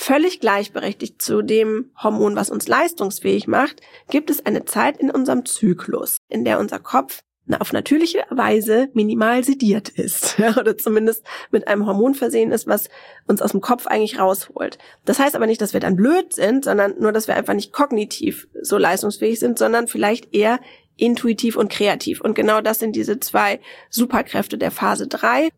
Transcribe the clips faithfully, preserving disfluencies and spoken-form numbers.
völlig gleichberechtigt zu dem Hormon, was uns leistungsfähig macht, gibt es eine Zeit in unserem Zyklus, in der unser Kopf auf natürliche Weise minimal sediert ist, ja, oder zumindest mit einem Hormon versehen ist, was uns aus dem Kopf eigentlich rausholt. Das heißt aber nicht, dass wir dann blöd sind, sondern nur, dass wir einfach nicht kognitiv so leistungsfähig sind, sondern vielleicht eher intuitiv und kreativ. Und genau das sind diese zwei Superkräfte der Phase drei.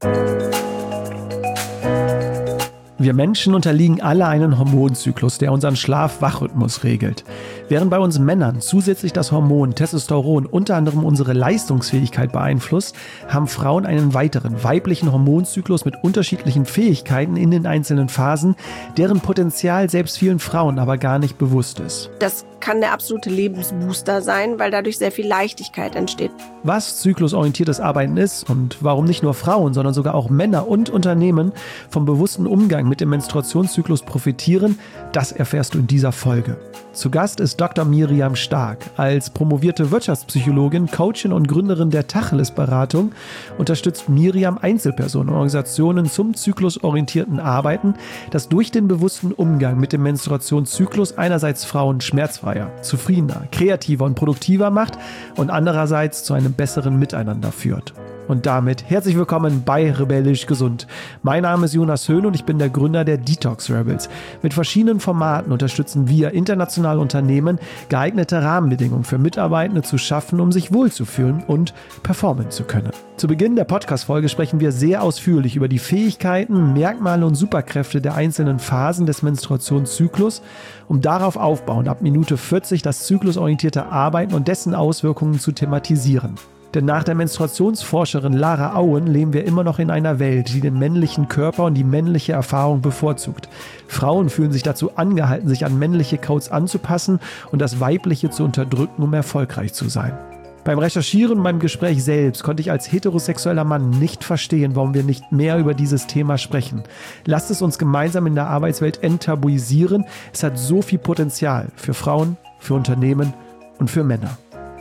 Wir Menschen unterliegen alle einem Hormonzyklus, der unseren Schlaf-Wach-Rhythmus regelt. Während bei uns Männern zusätzlich das Hormon Testosteron unter anderem unsere Leistungsfähigkeit beeinflusst, haben Frauen einen weiteren weiblichen Hormonzyklus mit unterschiedlichen Fähigkeiten in den einzelnen Phasen, deren Potenzial selbst vielen Frauen aber gar nicht bewusst ist. Das kann der absolute Lebensbooster sein, weil dadurch sehr viel Leichtigkeit entsteht. Was zyklusorientiertes Arbeiten ist und warum nicht nur Frauen, sondern sogar auch Männer und Unternehmen vom bewussten Umgang mit dem Menstruationszyklus profitieren, das erfährst du in dieser Folge. Zu Gast ist Doktor Miriam Stark. Als promovierte Wirtschaftspsychologin, Coachin und Gründerin der Tacheles-Beratung unterstützt Miriam Einzelpersonen und Organisationen zum zyklusorientierten Arbeiten, das durch den bewussten Umgang mit dem Menstruationszyklus einerseits Frauen schmerzfreier, zufriedener, kreativer und produktiver macht und andererseits zu einem besseren Miteinander führt. Und damit herzlich willkommen bei Rebellisch Gesund. Mein Name ist Jonas Höhn und ich bin der Gründer der Detox Rebels. Mit verschiedenen Formaten unterstützen wir internationale Unternehmen, geeignete Rahmenbedingungen für Mitarbeitende zu schaffen, um sich wohlzufühlen und performen zu können. Zu Beginn der Podcast-Folge sprechen wir sehr ausführlich über die Fähigkeiten, Merkmale und Superkräfte der einzelnen Phasen des Menstruationszyklus, um darauf aufbauend ab Minute vierzig das zyklusorientierte Arbeiten und dessen Auswirkungen zu thematisieren. Denn nach der Menstruationsforscherin Lara Auen leben wir immer noch in einer Welt, die den männlichen Körper und die männliche Erfahrung bevorzugt. Frauen fühlen sich dazu angehalten, sich an männliche Codes anzupassen und das Weibliche zu unterdrücken, um erfolgreich zu sein. Beim Recherchieren und beim Gespräch selbst konnte ich als heterosexueller Mann nicht verstehen, warum wir nicht mehr über dieses Thema sprechen. Lasst es uns gemeinsam in der Arbeitswelt enttabuisieren. Es hat so viel Potenzial für Frauen, für Unternehmen und für Männer.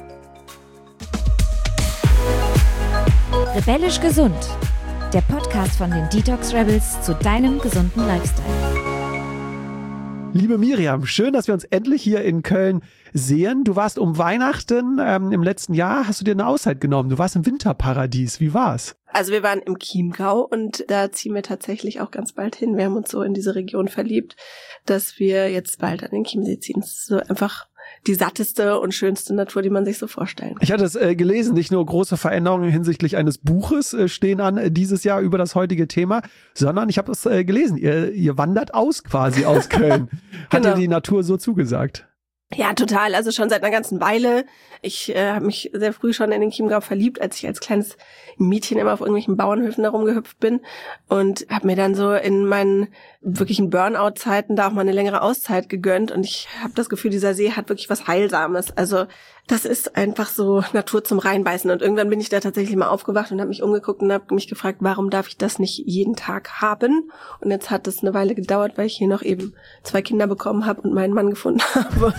Rebellisch Gesund, der Podcast von den Detox Rebels zu deinem gesunden Lifestyle. Liebe Miriam, schön, dass wir uns endlich hier in Köln sehen. Du warst um Weihnachten ähm, im letzten Jahr, hast du dir eine Auszeit genommen. Du warst im Winterparadies. Wie war's? Also wir waren im Chiemgau und da ziehen wir tatsächlich auch ganz bald hin. Wir haben uns so in diese Region verliebt, dass wir jetzt bald an den Chiemsee ziehen. Das ist so einfach die satteste und schönste Natur, die man sich so vorstellen kann. Ich hatte es äh, gelesen, nicht nur große Veränderungen hinsichtlich eines Buches äh, stehen an äh, dieses Jahr über das heutige Thema, sondern ich habe es äh, gelesen, ihr, ihr wandert aus quasi aus Köln. Hat Genau. dir die Natur so zugesagt? Ja, total. Also schon seit einer ganzen Weile. Ich äh, habe mich sehr früh schon in den Chiemgau verliebt, als ich als kleines Mädchen immer auf irgendwelchen Bauernhöfen herumgehüpft bin und habe mir dann so in meinen wirklichen Burnout-Zeiten da auch mal eine längere Auszeit gegönnt und ich habe das Gefühl, dieser See hat wirklich was Heilsames. Also das ist einfach so Natur zum Reinbeißen und irgendwann bin ich da tatsächlich mal aufgewacht und habe mich umgeguckt und habe mich gefragt, warum darf ich das nicht jeden Tag haben? Und jetzt hat es eine Weile gedauert, weil ich hier noch eben zwei Kinder bekommen habe und meinen Mann gefunden habe.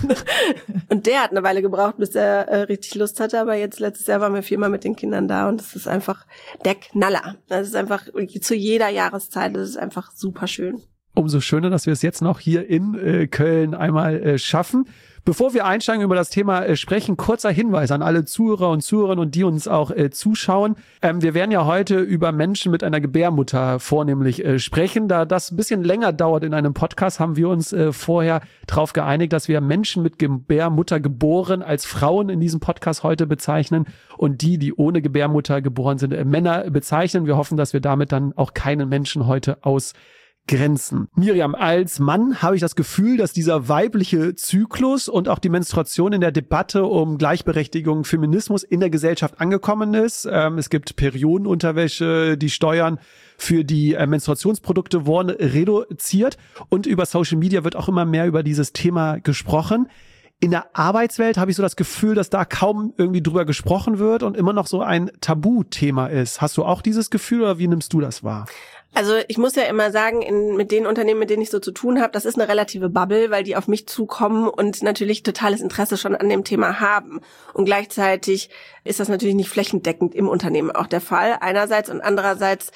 Und der hat eine Weile gebraucht, bis er äh, richtig Lust hatte, aber jetzt letztes Jahr waren wir viermal mit den Kindern da und es ist einfach der Knaller. Das ist einfach zu jeder Jahreszeit, das ist einfach super schön. Umso schöner, dass wir es jetzt noch hier in äh, Köln einmal äh, schaffen. Bevor wir einsteigen über das Thema äh, sprechen, kurzer Hinweis an alle Zuhörer und Zuhörerinnen und die uns auch äh, zuschauen. Ähm, wir werden ja heute über Menschen mit einer Gebärmutter vornehmlich äh, sprechen. Da das ein bisschen länger dauert in einem Podcast, haben wir uns äh, vorher darauf geeinigt, dass wir Menschen mit Gebärmutter geboren als Frauen in diesem Podcast heute bezeichnen und die, die ohne Gebärmutter geboren sind, äh, Männer bezeichnen. Wir hoffen, dass wir damit dann auch keinen Menschen heute aus Grenzen. Miriam, als Mann habe ich das Gefühl, dass dieser weibliche Zyklus und auch die Menstruation in der Debatte um Gleichberechtigung, Feminismus in der Gesellschaft angekommen ist. Ähm, es gibt Periodenunterwäsche, die Steuern für die äh, Menstruationsprodukte wurden reduziert und über Social Media wird auch immer mehr über dieses Thema gesprochen. In der Arbeitswelt habe ich so das Gefühl, dass da kaum irgendwie drüber gesprochen wird und immer noch so ein Tabuthema ist. Hast du auch dieses Gefühl oder wie nimmst du das wahr? Also ich muss ja immer sagen, in, mit den Unternehmen, mit denen ich so zu tun habe, das ist eine relative Bubble, weil die auf mich zukommen und natürlich totales Interesse schon an dem Thema haben. Und gleichzeitig ist das natürlich nicht flächendeckend im Unternehmen auch der Fall. Einerseits und andererseits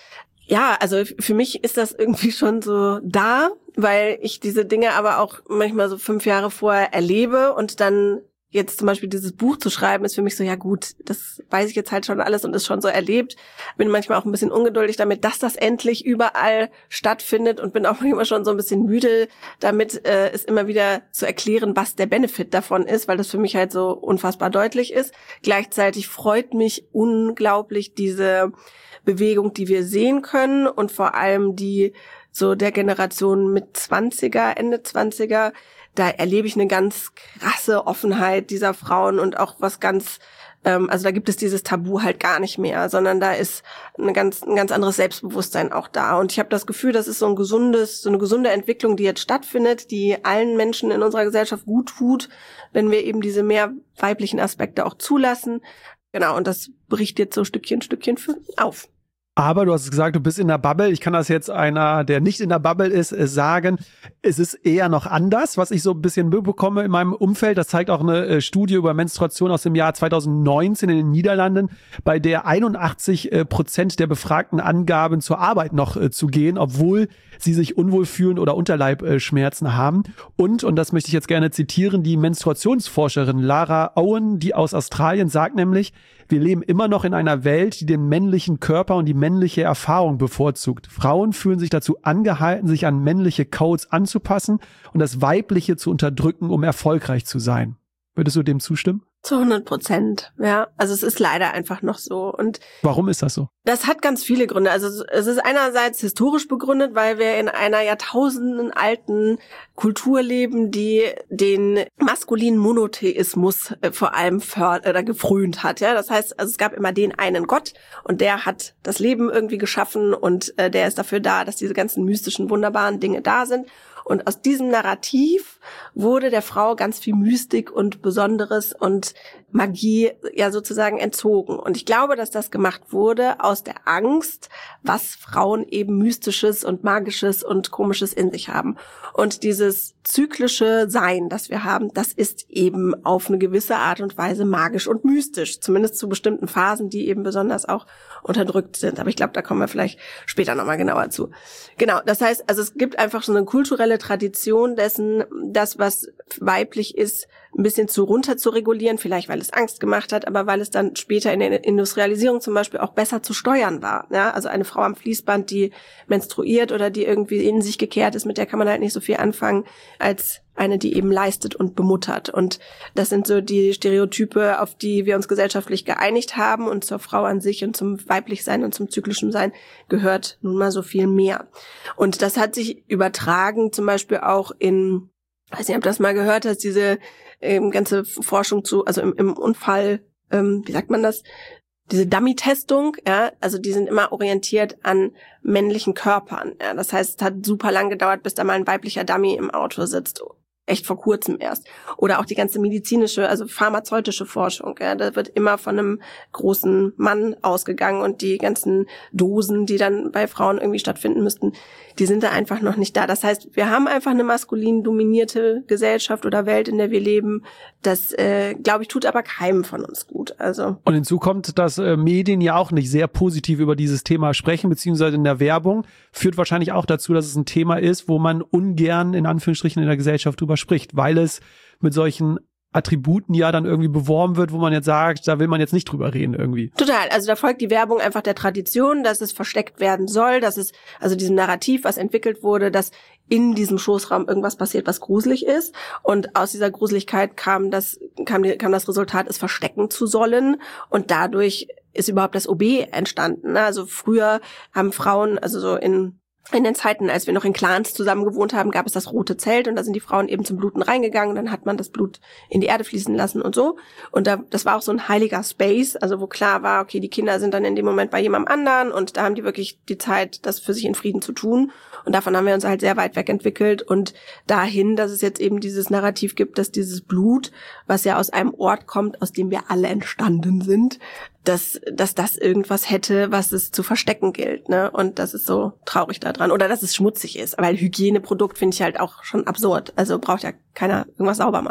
Ja, also für mich ist das irgendwie schon so da, weil ich diese Dinge aber auch manchmal so fünf Jahre vorher erlebe und dann jetzt zum Beispiel dieses Buch zu schreiben, ist für mich so, ja gut, das weiß ich jetzt halt schon alles und ist schon so erlebt. Bin manchmal auch ein bisschen ungeduldig damit, dass das endlich überall stattfindet und bin auch manchmal schon so ein bisschen müde damit, äh, es immer wieder zu erklären, was der Benefit davon ist, weil das für mich halt so unfassbar deutlich ist. Gleichzeitig freut mich unglaublich diese Bewegung, die wir sehen können und vor allem die so der Generation mit zwanziger, Ende zwanziger, da erlebe ich eine ganz krasse Offenheit dieser Frauen und auch was ganz, ähm, also da gibt es dieses Tabu halt gar nicht mehr, sondern da ist eine ganz, ein ganz anderes Selbstbewusstsein auch da. Und ich habe das Gefühl, das ist so ein gesundes, so eine gesunde Entwicklung, die jetzt stattfindet, die allen Menschen in unserer Gesellschaft gut tut, wenn wir eben diese mehr weiblichen Aspekte auch zulassen. Genau, und das bricht jetzt so Stückchen, Stückchen auf. Aber du hast gesagt, du bist in der Bubble. Ich kann das jetzt einer, der nicht in der Bubble ist, sagen. Es ist eher noch anders, was ich so ein bisschen mitbekomme in meinem Umfeld. Das zeigt auch eine Studie über Menstruation aus dem Jahr zweitausendneunzehn in den Niederlanden, bei der einundachtzig Prozent der Befragten angaben, zur Arbeit noch zu gehen, obwohl sie sich unwohl fühlen oder Unterleibschmerzen haben. Und, und das möchte ich jetzt gerne zitieren, die Menstruationsforscherin Lara Owen, die aus Australien, sagt nämlich, wir leben immer noch in einer Welt, die den männlichen Körper und die männliche Erfahrung bevorzugt. Frauen fühlen sich dazu angehalten, sich an männliche Codes anzupassen und das Weibliche zu unterdrücken, um erfolgreich zu sein. Würdest du dem zustimmen? Zu hundert Prozent, ja. Also es ist leider einfach noch so. Und warum ist das so? Das hat ganz viele Gründe. Also es ist einerseits historisch begründet, weil wir in einer Jahrtausenden alten Kultur leben, die den maskulinen Monotheismus äh, vor allem fördert oder gefrönt hat. Ja, das heißt, also es gab immer den einen Gott und der hat das Leben irgendwie geschaffen und äh, der ist dafür da, dass diese ganzen mystischen, wunderbaren Dinge da sind. Und aus diesem Narrativ wurde der Frau ganz viel Mystik und Besonderes und Magie ja sozusagen entzogen. Und ich glaube, dass das gemacht wurde aus der Angst, was Frauen eben Mystisches und Magisches und Komisches in sich haben. Und dieses zyklische Sein, das wir haben, das ist eben auf eine gewisse Art und Weise magisch und mystisch. Zumindest zu bestimmten Phasen, die eben besonders auch unterdrückt sind. Aber ich glaube, da kommen wir vielleicht später nochmal genauer zu. Genau, das heißt, also es gibt einfach so eine kulturelle Tradition dessen, das, was weiblich ist, ein bisschen zu runter zu regulieren, vielleicht weil es Angst gemacht hat, aber weil es dann später in der Industrialisierung zum Beispiel auch besser zu steuern war. Ja, also eine Frau am Fließband, die menstruiert oder die irgendwie in sich gekehrt ist, mit der kann man halt nicht so viel anfangen, als eine, die eben leistet und bemuttert. Und das sind so die Stereotype, auf die wir uns gesellschaftlich geeinigt haben. Und zur Frau an sich und zum Weiblichsein und zum zyklischen Sein gehört nun mal so viel mehr. Und das hat sich übertragen, zum Beispiel auch in, weiß nicht, ob du das mal gehört hast, diese ähm, ganze Forschung zu, also im, im Unfall, ähm, wie sagt man das? Diese Dummy-Testung, ja, also die sind immer orientiert an männlichen Körpern. Ja, das heißt, es hat super lang gedauert, bis da mal ein weiblicher Dummy im Auto sitzt. Echt vor kurzem erst. Oder auch die ganze medizinische, also pharmazeutische Forschung. Ja, da wird immer von einem großen Mann ausgegangen und die ganzen Dosen, die dann bei Frauen irgendwie stattfinden müssten, die sind da einfach noch nicht da. Das heißt, wir haben einfach eine maskulin dominierte Gesellschaft oder Welt, in der wir leben. Das, äh, glaube ich, tut aber keinem von uns gut. Also. Und hinzu kommt, dass äh, Medien ja auch nicht sehr positiv über dieses Thema sprechen, beziehungsweise in der Werbung führt wahrscheinlich auch dazu, dass es ein Thema ist, wo man ungern in Anführungsstrichen in der Gesellschaft drüber spricht, weil es mit solchen Attributen ja dann irgendwie beworben wird, wo man jetzt sagt, da will man jetzt nicht drüber reden irgendwie. Total, also da folgt die Werbung einfach der Tradition, dass es versteckt werden soll, dass es, also diesem Narrativ, was entwickelt wurde, dass in diesem Schoßraum irgendwas passiert, was gruselig ist, und aus dieser Gruseligkeit kam das, kam, die, kam das Resultat, es verstecken zu sollen, und dadurch ist überhaupt das O B entstanden. Also früher haben Frauen, also so in In den Zeiten, als wir noch in Clans zusammen gewohnt haben, gab es das rote Zelt und da sind die Frauen eben zum Bluten reingegangen, dann hat man das Blut in die Erde fließen lassen und so. Und da, das war auch so ein heiliger Space, also wo klar war, okay, die Kinder sind dann in dem Moment bei jemandem anderen und da haben die wirklich die Zeit, das für sich in Frieden zu tun. Und davon haben wir uns halt sehr weit weg entwickelt und dahin, dass es jetzt eben dieses Narrativ gibt, dass dieses Blut, was ja aus einem Ort kommt, aus dem wir alle entstanden sind, dass, dass das irgendwas hätte, was es zu verstecken gilt, ne? Und das ist so traurig daran. Oder dass es schmutzig ist. Weil Hygieneprodukt finde ich halt auch schon absurd. Also braucht ja keiner irgendwas sauber machen.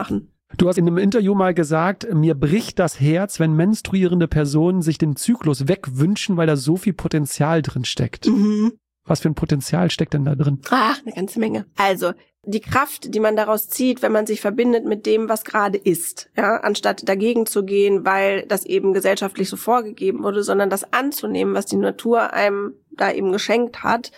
Du hast in einem Interview mal gesagt, mir bricht das Herz, wenn menstruierende Personen sich den Zyklus wegwünschen, weil da so viel Potenzial drin steckt. Mhm. Was für ein Potenzial steckt denn da drin? Ach, eine ganze Menge. Also, die Kraft, die man daraus zieht, wenn man sich verbindet mit dem, was gerade ist, ja, anstatt dagegen zu gehen, weil das eben gesellschaftlich so vorgegeben wurde, sondern das anzunehmen, was die Natur einem da eben geschenkt hat,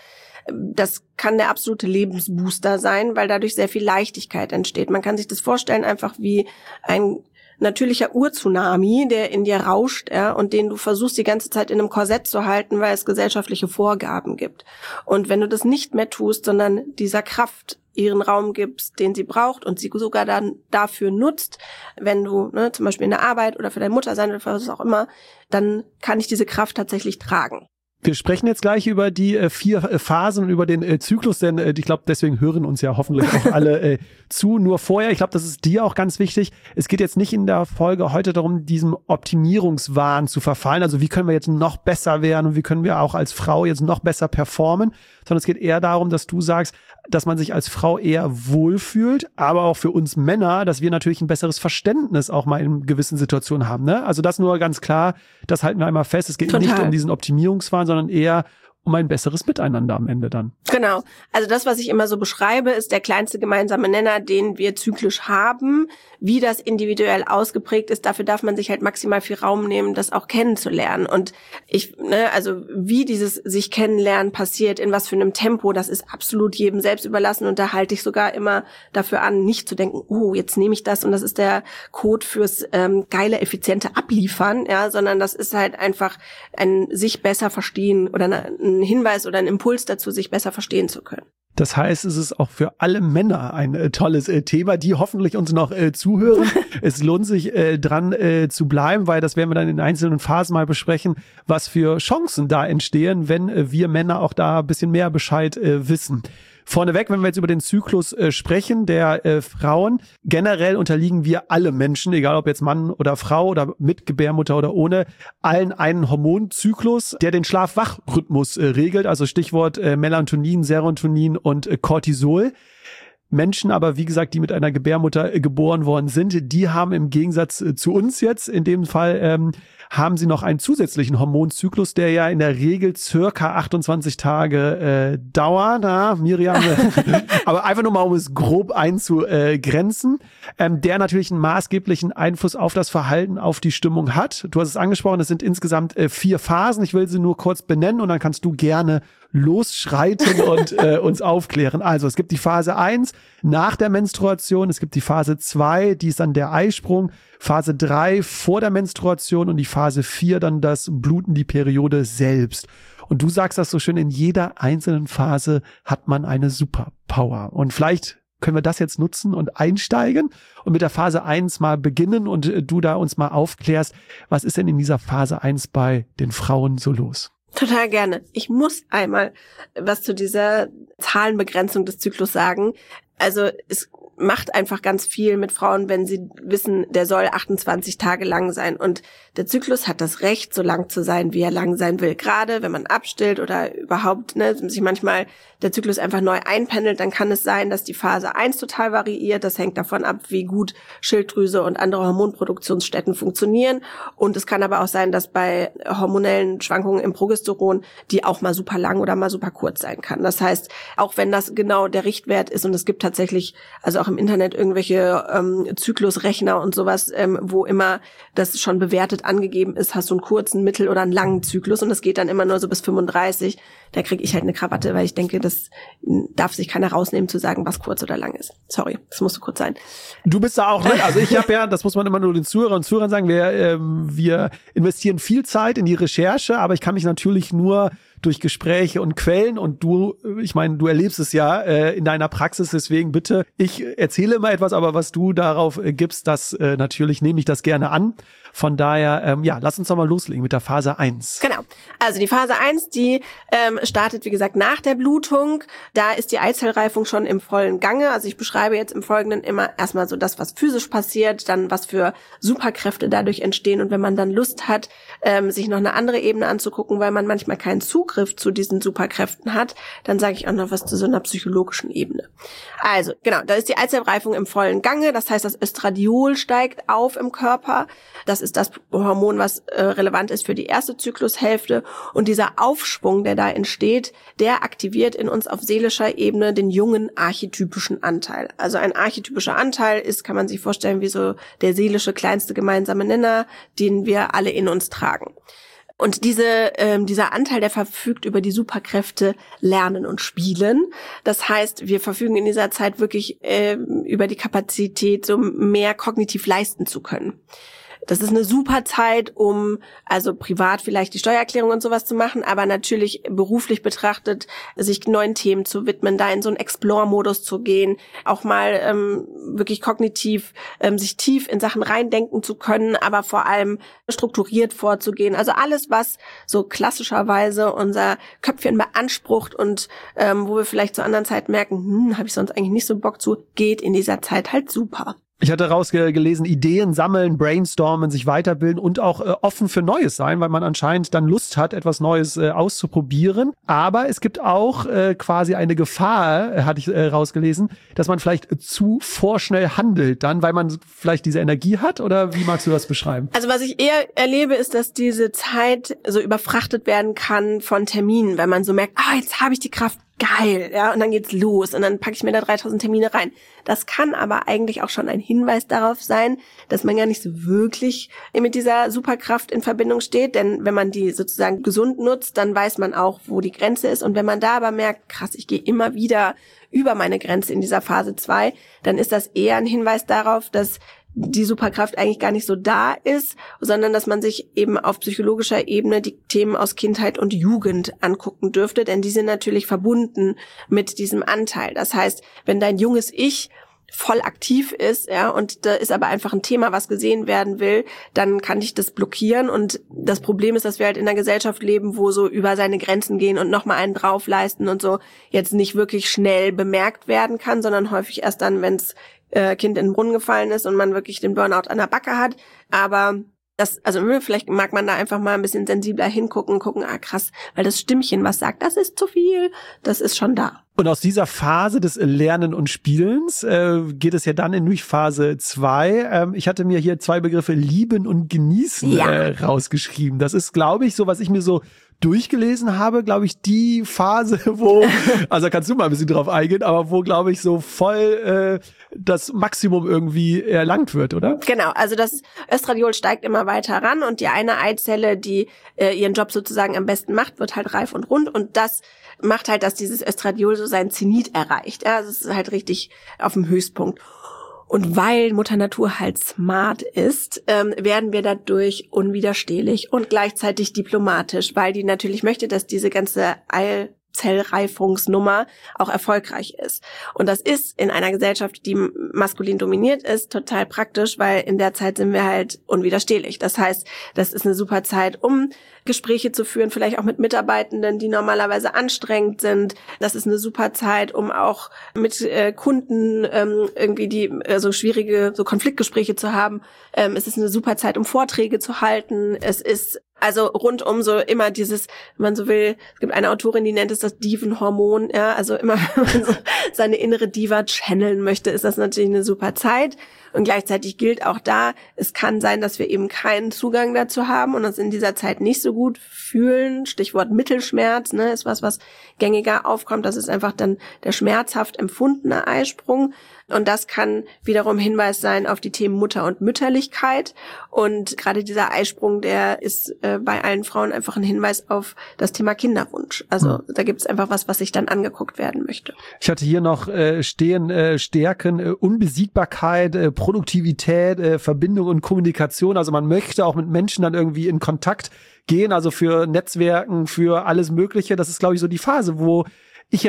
das kann der absolute Lebensbooster sein, weil dadurch sehr viel Leichtigkeit entsteht. Man kann sich das vorstellen einfach wie ein natürlicher Urtsunami, der in dir rauscht, ja, und den du versuchst die ganze Zeit in einem Korsett zu halten, weil es gesellschaftliche Vorgaben gibt. Und wenn du das nicht mehr tust, sondern dieser Kraft ihren Raum gibst, den sie braucht und sie sogar dann dafür nutzt, wenn du ne, zum Beispiel in der Arbeit oder für deine Mutter sein oder für was auch immer, dann kann ich diese Kraft tatsächlich tragen. Wir sprechen jetzt gleich über die äh, vier äh, Phasen und über den äh, Zyklus, denn äh, ich glaube, deswegen hören uns ja hoffentlich auch alle äh, zu. Nur vorher, ich glaube, das ist dir auch ganz wichtig. Es geht jetzt nicht in der Folge heute darum, diesem Optimierungswahn zu verfallen. Also wie können wir jetzt noch besser werden und wie können wir auch als Frau jetzt noch besser performen, sondern es geht eher darum, dass du sagst, dass man sich als Frau eher wohlfühlt, aber auch für uns Männer, dass wir natürlich ein besseres Verständnis auch mal in gewissen Situationen haben. Ne? Also das nur ganz klar, das halten wir einmal fest. Es geht Total. Nicht um diesen Optimierungswahn, sondern eher um ein besseres Miteinander am Ende dann. Genau. Also das, was ich immer so beschreibe, ist der kleinste gemeinsame Nenner, den wir zyklisch haben. Wie das individuell ausgeprägt ist, dafür darf man sich halt maximal viel Raum nehmen, das auch kennenzulernen. Und ich, ne, also wie dieses sich kennenlernen passiert, in was für einem Tempo, das ist absolut jedem selbst überlassen. Und da halte ich sogar immer dafür an, nicht zu denken, oh, jetzt nehme ich das und das ist der Code fürs ähm, geile, effiziente Abliefern, ja, sondern das ist halt einfach ein sich besser verstehen oder ein Hinweis oder ein Impuls dazu, sich besser verstehen zu können. Das heißt, es ist auch für alle Männer ein äh, tolles äh, Thema, die hoffentlich uns noch äh, zuhören. Es lohnt sich äh, dran äh, zu bleiben, weil das werden wir dann in einzelnen Phasen mal besprechen, was für Chancen da entstehen, wenn äh, wir Männer auch da ein bisschen mehr Bescheid äh, wissen. Vorneweg, wenn wir jetzt über den Zyklus äh, sprechen, der äh, Frauen, generell unterliegen wir alle Menschen, egal ob jetzt Mann oder Frau oder mit Gebärmutter oder ohne, allen einen Hormonzyklus, der den Schlaf-Wach-Rhythmus äh, regelt, also Stichwort äh, Melatonin, Serotonin und äh, Cortisol. Menschen aber, wie gesagt, die mit einer Gebärmutter äh, geboren worden sind, die haben im Gegensatz äh, zu uns jetzt, in dem Fall, ähm, haben sie noch einen zusätzlichen Hormonzyklus, der ja in der Regel circa achtundzwanzig Tage äh, dauert. Na, Miriam, aber einfach nur mal, um es grob einzugrenzen, ähm, der natürlich einen maßgeblichen Einfluss auf das Verhalten, auf die Stimmung hat. Du hast es angesprochen, es sind insgesamt äh, vier Phasen. Ich will sie nur kurz benennen und dann kannst du gerne losschreiten und äh, uns aufklären. Also es gibt die Phase eins nach der Menstruation, es gibt die Phase zwei, die ist dann der Eisprung, Phase drei vor der Menstruation und die Phase vier dann das Bluten, die Periode selbst. Und du sagst das so schön, in jeder einzelnen Phase hat man eine Superpower. Und vielleicht können wir das jetzt nutzen und einsteigen und mit der Phase eins mal beginnen und äh, du da uns mal aufklärst, was ist denn in dieser Phase eins bei den Frauen so los? Total gerne. Ich muss einmal was zu dieser Zahlenbegrenzung des Zyklus sagen. Also es macht einfach ganz viel mit Frauen, wenn sie wissen, der soll achtundzwanzig Tage lang sein. Und der Zyklus hat das Recht, so lang zu sein, wie er lang sein will. Gerade wenn man abstillt oder überhaupt ne, sich manchmal der Zyklus einfach neu einpendelt, dann kann es sein, dass die Phase eins total variiert. Das hängt davon ab, wie gut Schilddrüse und andere Hormonproduktionsstätten funktionieren. Und es kann aber auch sein, dass bei hormonellen Schwankungen im Progesteron die auch mal super lang oder mal super kurz sein kann. Das heißt, auch wenn das genau der Richtwert ist und es gibt tatsächlich, also auch im Internet irgendwelche ähm, Zyklusrechner und sowas, ähm, wo immer das schon bewertet angegeben ist, hast du einen kurzen, mittel- oder einen langen Zyklus und das geht dann immer nur so bis fünfunddreißig. Da kriege ich halt eine Krawatte, weil ich denke, das darf sich keiner rausnehmen zu sagen, was kurz oder lang ist. Sorry, das musste kurz sein. Du bist da auch, also ich habe ja, das muss man immer nur den Zuhörern und Zuhörern sagen, wir, ähm, wir investieren viel Zeit in die Recherche, aber ich kann mich natürlich nur durch Gespräche und Quellen und du, ich meine, du erlebst es ja äh, in deiner Praxis, deswegen bitte, ich erzähle immer etwas, aber was du darauf äh, gibst, das äh, natürlich nehme ich das gerne an. Von daher, ähm, ja, lass uns doch mal loslegen mit der Phase eins. Genau, also die Phase eins, die ähm, startet, wie gesagt, nach der Blutung. Da ist die Eizellreifung schon im vollen Gange. Also ich beschreibe jetzt im Folgenden immer erstmal so das, was physisch passiert, dann was für Superkräfte dadurch entstehen und wenn man dann Lust hat, ähm, sich noch eine andere Ebene anzugucken, weil man manchmal keinen Zug Zugriff zu diesen Superkräften hat. Dann sage ich auch noch was zu so einer psychologischen Ebene. Also, genau, da ist die Eizellreifung im vollen Gange. Das heißt, das Östradiol steigt auf im Körper. Das ist das Hormon, was äh, relevant ist für die erste Zyklushälfte. Und dieser Aufschwung, der da entsteht, der aktiviert in uns auf seelischer Ebene den jungen archetypischen Anteil. Also ein archetypischer Anteil ist, kann man sich vorstellen, wie so der seelische kleinste gemeinsame Nenner, den wir alle in uns tragen. Und diese, ähm, dieser Anteil, der verfügt über die Superkräfte Lernen und Spielen. Das heißt, wir verfügen in dieser Zeit wirklich ähm, über die Kapazität, so mehr kognitiv leisten zu können. Das ist eine super Zeit, um also privat vielleicht die Steuererklärung und sowas zu machen, aber natürlich beruflich betrachtet, sich neuen Themen zu widmen, da in so einen Explore-Modus zu gehen, auch mal ähm, wirklich kognitiv ähm, sich tief in Sachen reindenken zu können, aber vor allem strukturiert vorzugehen. Also alles, was so klassischerweise unser Köpfchen beansprucht und ähm, wo wir vielleicht zu anderen Zeiten merken, hm, habe ich sonst eigentlich nicht so Bock zu, geht in dieser Zeit halt super. Ich hatte rausgelesen, Ideen sammeln, brainstormen, sich weiterbilden und auch äh, offen für Neues sein, weil man anscheinend dann Lust hat, etwas Neues äh, auszuprobieren. Aber es gibt auch äh, quasi eine Gefahr, äh, hatte ich äh, rausgelesen, dass man vielleicht zu vorschnell handelt dann, weil man vielleicht diese Energie hat. Oder wie magst du das beschreiben? Also was ich eher erlebe, ist, dass diese Zeit so überfrachtet werden kann von Terminen, weil man so merkt, ah, jetzt habe ich die Kraft. Geil, ja, und dann geht's los und dann packe ich mir da dreitausend Termine rein. Das kann aber eigentlich auch schon ein Hinweis darauf sein, dass man gar nicht so wirklich mit dieser Superkraft in Verbindung steht, denn wenn man die sozusagen gesund nutzt, dann weiß man auch, wo die Grenze ist, und wenn man da aber merkt, krass, ich gehe immer wieder über meine Grenze in dieser Phase zwei, dann ist das eher ein Hinweis darauf, dass die Superkraft eigentlich gar nicht so da ist, sondern dass man sich eben auf psychologischer Ebene die Themen aus Kindheit und Jugend angucken dürfte, denn die sind natürlich verbunden mit diesem Anteil. Das heißt, wenn dein junges Ich voll aktiv ist, ja, und da ist aber einfach ein Thema, was gesehen werden will, dann kann dich das blockieren. Und das Problem ist, dass wir halt in einer Gesellschaft leben, wo so über seine Grenzen gehen und nochmal einen draufleisten und so jetzt nicht wirklich schnell bemerkt werden kann, sondern häufig erst dann, wenn's äh, Kind in den Brunnen gefallen ist und man wirklich den Burnout an der Backe hat. Aber das, also vielleicht mag man da einfach mal ein bisschen sensibler hingucken, gucken, ah krass, weil das Stimmchen, was sagt, das ist zu viel, das ist schon da. Und aus dieser Phase des Lernen und Spielens äh, geht es ja dann in durch Phase zwei. Ähm, ich hatte mir hier zwei Begriffe Lieben und Genießen ja. äh, rausgeschrieben. Das ist, glaube ich, so, was ich mir so durchgelesen habe, glaube ich, die Phase, wo, also da kannst du mal ein bisschen drauf eingehen, aber wo, glaube ich, so voll äh, das Maximum irgendwie erlangt wird, oder? Genau, also das Östradiol steigt immer weiter ran und die eine Eizelle, die äh, ihren Job sozusagen am besten macht, wird halt reif und rund, und das macht halt, dass dieses Östradiol so sein Zenit erreicht. Ja, also es ist halt richtig auf dem Höchstpunkt. Und weil Mutter Natur halt smart ist, ähm, werden wir dadurch unwiderstehlich und gleichzeitig diplomatisch, weil die natürlich möchte, dass diese ganze Eizellreifungsnummer auch erfolgreich ist. Und das ist in einer Gesellschaft, die maskulin dominiert ist, total praktisch, weil in der Zeit sind wir halt unwiderstehlich. Das heißt, das ist eine super Zeit, um Gespräche zu führen, vielleicht auch mit Mitarbeitenden, die normalerweise anstrengend sind. Das ist eine super Zeit, um auch mit äh, Kunden ähm, irgendwie die äh, so schwierige so Konfliktgespräche zu haben. Ähm, es ist eine super Zeit, um Vorträge zu halten. Es ist also rundum so immer dieses, wenn man so will, es gibt eine Autorin, die nennt es das Divenhormon, ja, also immer, wenn man so seine innere Diva channeln möchte, ist das natürlich eine super Zeit. Und gleichzeitig gilt auch da, es kann sein, dass wir eben keinen Zugang dazu haben und uns in dieser Zeit nicht so gut fühlen. Stichwort Mittelschmerz, ne, ist was, was gängiger aufkommt. Das ist einfach dann der schmerzhaft empfundene Eisprung. Und das kann wiederum Hinweis sein auf die Themen Mutter und Mütterlichkeit. Und gerade dieser Eisprung, der ist äh, bei allen Frauen einfach ein Hinweis auf das Thema Kinderwunsch. Also mhm. da gibt es einfach was, was sich dann angeguckt werden möchte. Ich hatte hier noch äh, stehen äh, Stärken, äh, Unbesiegbarkeit, äh, Produktivität, äh, Verbindung und Kommunikation. Also man möchte auch mit Menschen dann irgendwie in Kontakt gehen, also für Netzwerken, für alles Mögliche. Das ist, glaube ich, so die Phase, wo ich jetzt als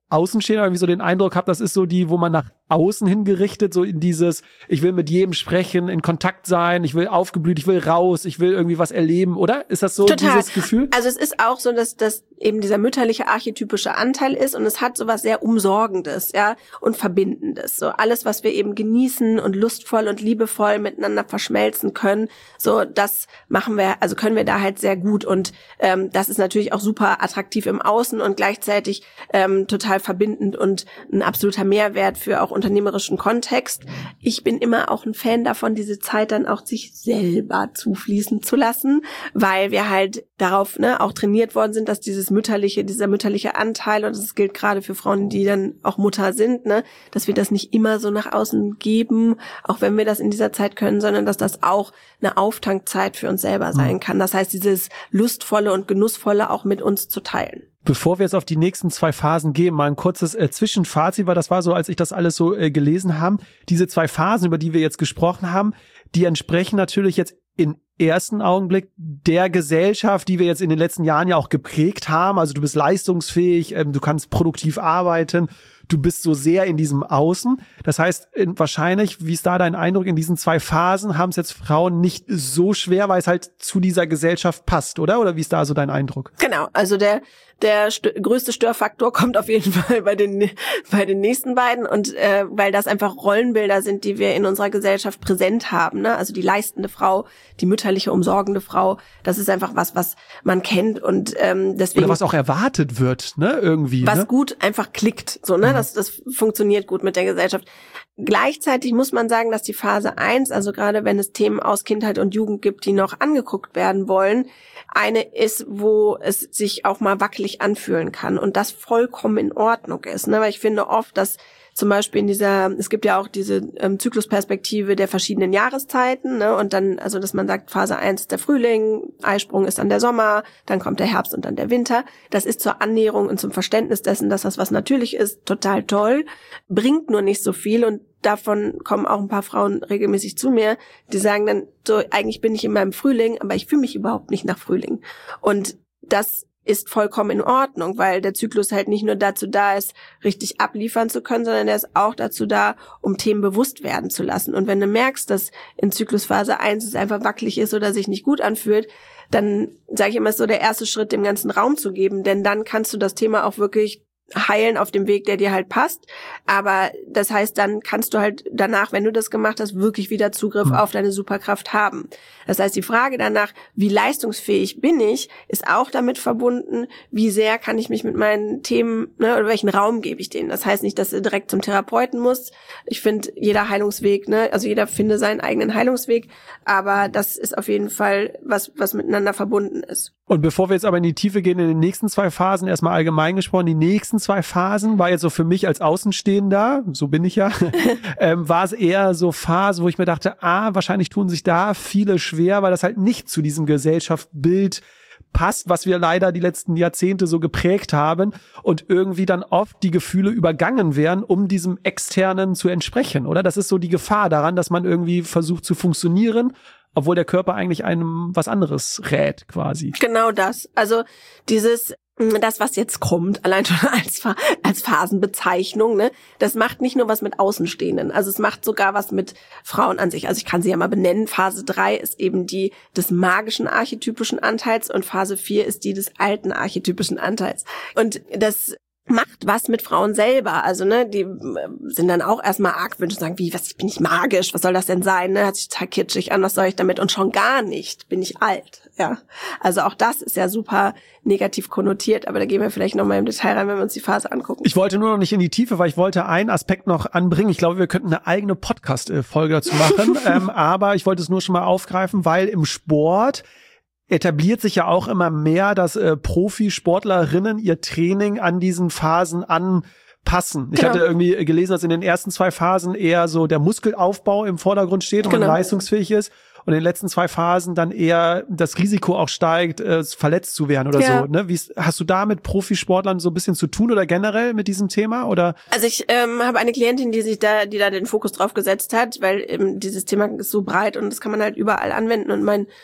Außenstehender irgendwie so den Eindruck habe, das ist so die, wo man nach außen hin gerichtet, so in dieses, ich will mit jedem sprechen, in Kontakt sein, ich will aufgeblüht, ich will raus, ich will irgendwie was erleben, oder? Ist das so Total. Dieses Gefühl? Also es ist auch so, dass das eben dieser mütterliche archetypische Anteil ist und es hat sowas sehr Umsorgendes, ja, und Verbindendes. So alles, was wir eben genießen und lustvoll und liebevoll miteinander verschmelzen können, so das machen wir, also können wir da halt sehr gut und ähm, das ist natürlich auch super attraktiv im Außen und gleichzeitig ähm, total verbindend und ein absoluter Mehrwert für auch unternehmerischen Kontext. Ich bin immer auch ein Fan davon, diese Zeit dann auch sich selber zufließen zu lassen, weil wir halt darauf ne, auch trainiert worden sind, dass dieses mütterliche, dieser mütterliche Anteil, und das gilt gerade für Frauen, die dann auch Mutter sind, ne, dass wir das nicht immer so nach außen geben, auch wenn wir das in dieser Zeit können, sondern dass das auch eine Auftankzeit für uns selber sein kann. Das heißt, dieses Lustvolle und Genussvolle auch mit uns zu teilen. Bevor wir jetzt auf die nächsten zwei Phasen gehen, mal ein kurzes äh, Zwischenfazit, weil das war so, als ich das alles so äh, gelesen habe. Diese zwei Phasen, über die wir jetzt gesprochen haben, die entsprechen natürlich jetzt im ersten Augenblick der Gesellschaft, die wir jetzt in den letzten Jahren ja auch geprägt haben. Also du bist leistungsfähig, ähm, du kannst produktiv arbeiten, du bist so sehr in diesem Außen. Das heißt, in, wahrscheinlich, wie ist da dein Eindruck, in diesen zwei Phasen haben es jetzt Frauen nicht so schwer, weil es halt zu dieser Gesellschaft passt, oder? Oder wie ist da so dein Eindruck? Genau, also der der st- größte Störfaktor kommt auf jeden Fall bei den bei den nächsten beiden und äh, weil das einfach Rollenbilder sind, die wir in unserer Gesellschaft präsent haben, ne? Also die leistende Frau, die mütterliche, umsorgende Frau, das ist einfach was, was man kennt und ähm, deswegen oder was auch erwartet wird, ne? Irgendwie, was ne? gut einfach klickt, so ne, mhm. das das funktioniert gut mit der Gesellschaft. Gleichzeitig muss man sagen, dass die Phase eins, also gerade wenn es Themen aus Kindheit und Jugend gibt, die noch angeguckt werden wollen, eine ist, wo es sich auch mal wackelig anfühlen kann und das vollkommen in Ordnung ist, ne? Weil ich finde oft, dass zum Beispiel in dieser, es gibt ja auch diese ähm, Zyklusperspektive der verschiedenen Jahreszeiten, ne? Und dann, also dass man sagt, Phase eins ist der Frühling, Eisprung ist dann der Sommer, dann kommt der Herbst und dann der Winter. Das ist zur Annäherung und zum Verständnis dessen, dass das was natürlich ist, total toll, bringt nur nicht so viel und davon kommen auch ein paar Frauen regelmäßig zu mir, die sagen dann, so eigentlich bin ich in meinem Frühling, aber ich fühle mich überhaupt nicht nach Frühling. Und das ist vollkommen in Ordnung, weil der Zyklus halt nicht nur dazu da ist, richtig abliefern zu können, sondern der ist auch dazu da, um Themen bewusst werden zu lassen. Und wenn du merkst, dass in Zyklusphase eins es einfach wackelig ist oder sich nicht gut anfühlt, dann sage ich immer, ist so der erste Schritt, dem ganzen Raum zu geben, denn dann kannst du das Thema auch wirklich heilen auf dem Weg, der dir halt passt. Aber das heißt, dann kannst du halt danach, wenn du das gemacht hast, wirklich wieder Zugriff auf deine Superkraft haben. Das heißt, die Frage danach, wie leistungsfähig bin ich, ist auch damit verbunden, wie sehr kann ich mich mit meinen Themen, ne, oder welchen Raum gebe ich denen. Das heißt nicht, dass du direkt zum Therapeuten musst. Ich finde, jeder Heilungsweg, ne, also jeder finde seinen eigenen Heilungsweg, aber das ist auf jeden Fall was, was miteinander verbunden ist. Und bevor wir jetzt aber in die Tiefe gehen, in den nächsten zwei Phasen, erstmal allgemein gesprochen, die nächsten zwei Phasen war jetzt so für mich als Außenstehender, so bin ich ja, ähm, war es eher so Phase, wo ich mir dachte, ah, wahrscheinlich tun sich da viele schwer, weil das halt nicht zu diesem Gesellschaftsbild passt, was wir leider die letzten Jahrzehnte so geprägt haben und irgendwie dann oft die Gefühle übergangen werden, um diesem Externen zu entsprechen, oder? Das ist so die Gefahr daran, dass man irgendwie versucht zu funktionieren, obwohl der Körper eigentlich einem was anderes rät, quasi. Genau das. Also dieses, das, was jetzt kommt, allein schon als, als Phasenbezeichnung, ne, das macht nicht nur was mit Außenstehenden. Also es macht sogar was mit Frauen an sich. Also ich kann sie ja mal benennen. Phase drei ist eben die des magischen archetypischen Anteils und Phase vier ist die des alten archetypischen Anteils. Und das macht was mit Frauen selber, also ne, die sind dann auch erstmal argwöhnisch und sagen, wie, was, ich bin nicht magisch, was soll das denn sein, ne, hört sich total kitschig an, was soll ich damit, und schon gar nicht, bin ich alt, ja, also auch das ist ja super negativ konnotiert, aber da gehen wir vielleicht nochmal im Detail rein, wenn wir uns die Phase angucken. Ich wollte nur noch nicht in die Tiefe, weil ich wollte einen Aspekt noch anbringen, ich glaube, wir könnten eine eigene Podcast-Folge dazu machen, ähm, aber ich wollte es nur schon mal aufgreifen, weil im Sport etabliert sich ja auch immer mehr, dass äh, Profisportlerinnen ihr Training an diesen Phasen anpassen. Ich genau. hatte irgendwie gelesen, dass in den ersten zwei Phasen eher so der Muskelaufbau im Vordergrund steht und genau. man leistungsfähig ist. Und in den letzten zwei Phasen dann eher das Risiko auch steigt, äh, verletzt zu werden oder ja. so. Ne? Wie ist, hast du da mit Profisportlern so ein bisschen zu tun oder generell mit diesem Thema? Oder? Also ich ähm, habe eine Klientin, die sich da, die da den Fokus drauf gesetzt hat, weil eben dieses Thema ist so breit und das kann man halt überall anwenden. Und mein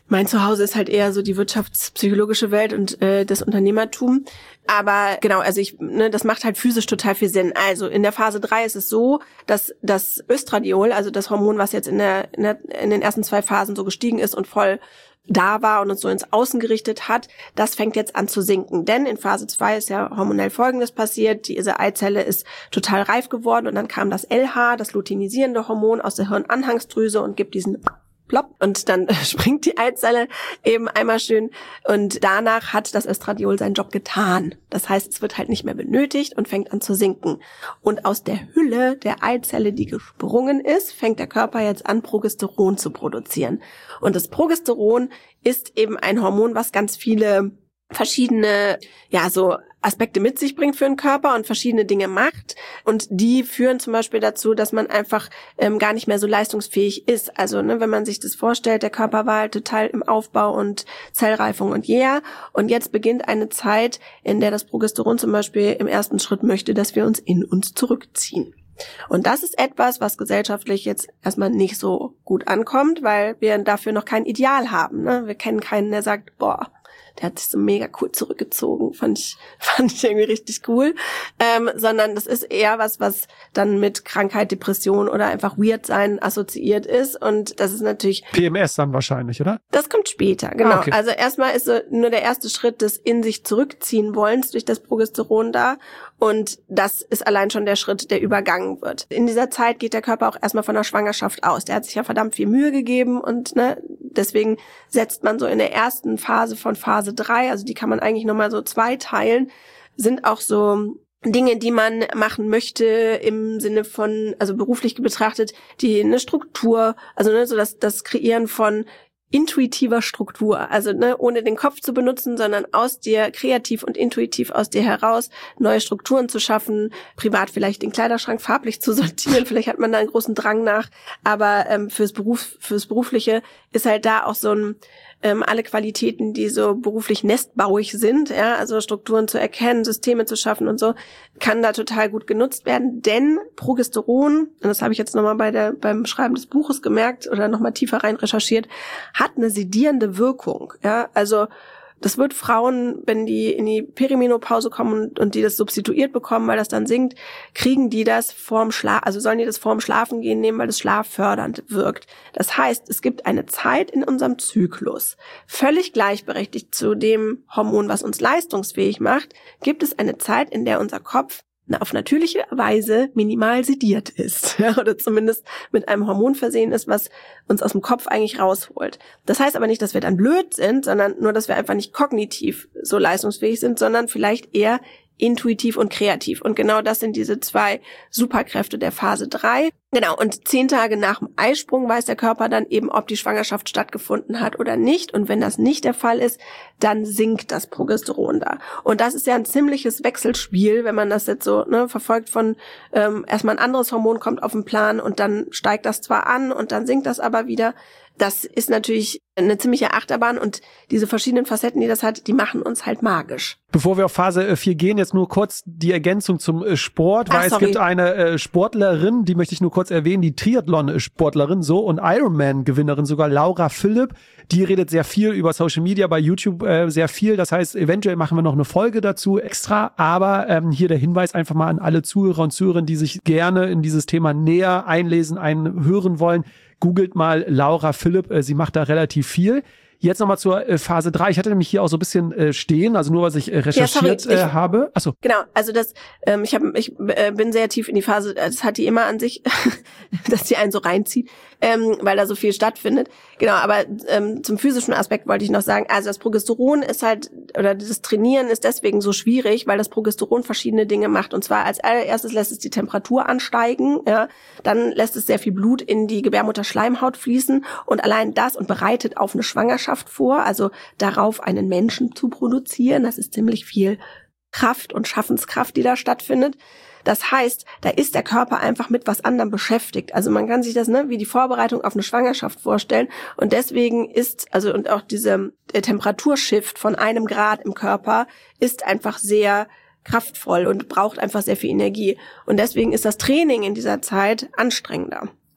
Mein Zuhause ist halt eher so die wirtschaftspsychologische Welt und äh, das Unternehmertum. Aber genau, also ich, ne, das macht halt physisch total viel Sinn. Also in der Phase drei ist es so, dass das Östradiol, also das Hormon, was jetzt in der, in der in den ersten zwei Phasen so gestiegen ist und voll da war und uns so ins Außen gerichtet hat, das fängt jetzt an zu sinken. Denn in Phase zwei ist ja hormonell Folgendes passiert. Diese Eizelle ist total reif geworden und dann kam das L H, das luteinisierende Hormon, aus der Hirnanhangsdrüse und gibt diesen plopp und dann springt die Eizelle eben einmal schön und danach hat das Östradiol seinen Job getan. Das heißt, es wird halt nicht mehr benötigt und fängt an zu sinken. Und aus der Hülle der Eizelle, die gesprungen ist, fängt der Körper jetzt an, Progesteron zu produzieren. Und das Progesteron ist eben ein Hormon, was ganz viele verschiedene, ja, so Aspekte mit sich bringt für den Körper und verschiedene Dinge macht. Und die führen zum Beispiel dazu, dass man einfach ähm, gar nicht mehr so leistungsfähig ist. Also, ne, wenn man sich das vorstellt, der Körper war halt total im Aufbau und Zellreifung und yeah. Und jetzt beginnt eine Zeit, in der das Progesteron zum Beispiel im ersten Schritt möchte, dass wir uns in uns zurückziehen. Und das ist etwas, was gesellschaftlich jetzt erstmal nicht so gut ankommt, weil wir dafür noch kein Ideal haben. Ne? Wir kennen keinen, der sagt, boah, der hat sich so mega cool zurückgezogen, fand ich, fand ich irgendwie richtig cool, ähm, sondern das ist eher was, was dann mit Krankheit, Depression oder einfach weird sein assoziiert ist und das ist natürlich... P M S dann wahrscheinlich, oder? Das kommt später, genau. Ah, okay. Also erstmal ist so nur der erste Schritt des in sich zurückziehen wollens durch das Progesteron da und das ist allein schon der Schritt, der übergangen wird. In dieser Zeit geht der Körper auch erstmal von der Schwangerschaft aus. Der hat sich ja verdammt viel Mühe gegeben und ne, deswegen setzt man so in der ersten Phase von Phase drei, also die kann man eigentlich nochmal so zweiteilen, sind auch so Dinge, die man machen möchte im Sinne von, also beruflich betrachtet, die eine Struktur, also ne, so das, das Kreieren von intuitiver Struktur, also ne, ohne den Kopf zu benutzen, sondern aus dir, kreativ und intuitiv aus dir heraus neue Strukturen zu schaffen, privat vielleicht den Kleiderschrank farblich zu sortieren, vielleicht hat man da einen großen Drang nach, aber ähm, fürs Beruf, fürs Berufliche ist halt da auch so ein ähm, alle Qualitäten, die so beruflich nestbauig sind, ja, also Strukturen zu erkennen, Systeme zu schaffen und so, kann da total gut genutzt werden, denn Progesteron, und das habe ich jetzt nochmal bei der beim Schreiben des Buches gemerkt oder nochmal tiefer rein recherchiert, hat eine sedierende Wirkung, ja, also das wird Frauen, wenn die in die Perimenopause kommen und, und die das substituiert bekommen, weil das dann sinkt, kriegen die das vorm Schlaf, also sollen die das vorm Schlafen gehen nehmen, weil das schlaffördernd wirkt. Das heißt, es gibt eine Zeit in unserem Zyklus, völlig gleichberechtigt zu dem Hormon, was uns leistungsfähig macht, gibt es eine Zeit, in der unser Kopf auf natürliche Weise minimal sediert ist, ja, oder zumindest mit einem Hormon versehen ist, was uns aus dem Kopf eigentlich rausholt. Das heißt aber nicht, dass wir dann blöd sind, sondern nur, dass wir einfach nicht kognitiv so leistungsfähig sind, sondern vielleicht eher intuitiv und kreativ. Und genau das sind diese zwei Superkräfte der Phase drei. Genau, und zehn Tage nach dem Eisprung weiß der Körper dann eben, ob die Schwangerschaft stattgefunden hat oder nicht. Und wenn das nicht der Fall ist, dann sinkt das Progesteron da. Und das ist ja ein ziemliches Wechselspiel, wenn man das jetzt so ne, verfolgt von ähm, erstmal ein anderes Hormon kommt auf den Plan und dann steigt das zwar an und dann sinkt das aber wieder. Das ist natürlich eine ziemliche Achterbahn und diese verschiedenen Facetten, die das hat, die machen uns halt magisch. Bevor wir auf Phase vier gehen, jetzt nur kurz die Ergänzung zum Sport, weil Ach, es gibt eine Sportlerin, die möchte ich nur kurz erwähnen, die Triathlon-Sportlerin so und Ironman-Gewinnerin, sogar Laura Philipp, die redet sehr viel über Social Media, bei YouTube äh, sehr viel, das heißt, eventuell machen wir noch eine Folge dazu extra, aber ähm, hier der Hinweis einfach mal an alle Zuhörer und Zuhörerinnen, die sich gerne in dieses Thema näher einlesen, einhören wollen. Googelt mal Laura Philipp, äh, sie macht da relativ viel. Jetzt nochmal zur äh, Phase drei. Ich hatte nämlich hier auch so ein bisschen äh, stehen, also nur, was ich äh, recherchiert ja, sorry, ich, äh, habe. Achso. Genau, also das, ähm, ich, hab, ich äh, bin sehr tief in die Phase, das hat die immer an sich, dass die einen so reinzieht, ähm, weil da so viel stattfindet. Genau, aber ähm, zum physischen Aspekt wollte ich noch sagen, also das Progesteron ist halt, oder das Trainieren ist deswegen so schwierig, weil das Progesteron verschiedene Dinge macht. Und zwar als allererstes lässt es die Temperatur ansteigen, ja, dann lässt es sehr viel Blut in die Gebärmutterschleimhaut fließen und allein das und bereitet auf eine Schwangerschaft vor, also darauf einen Menschen zu produzieren. Das ist ziemlich viel Kraft und Schaffenskraft, die da stattfindet. Das heißt, da ist der Körper einfach mit was anderem beschäftigt. Also man kann sich das ne, wie die Vorbereitung auf eine Schwangerschaft vorstellen. Und deswegen ist, also und auch diese der Temperaturshift von einem Grad im Körper ist einfach sehr kraftvoll und braucht einfach sehr viel Energie. Und deswegen ist das Training in dieser Zeit anstrengender.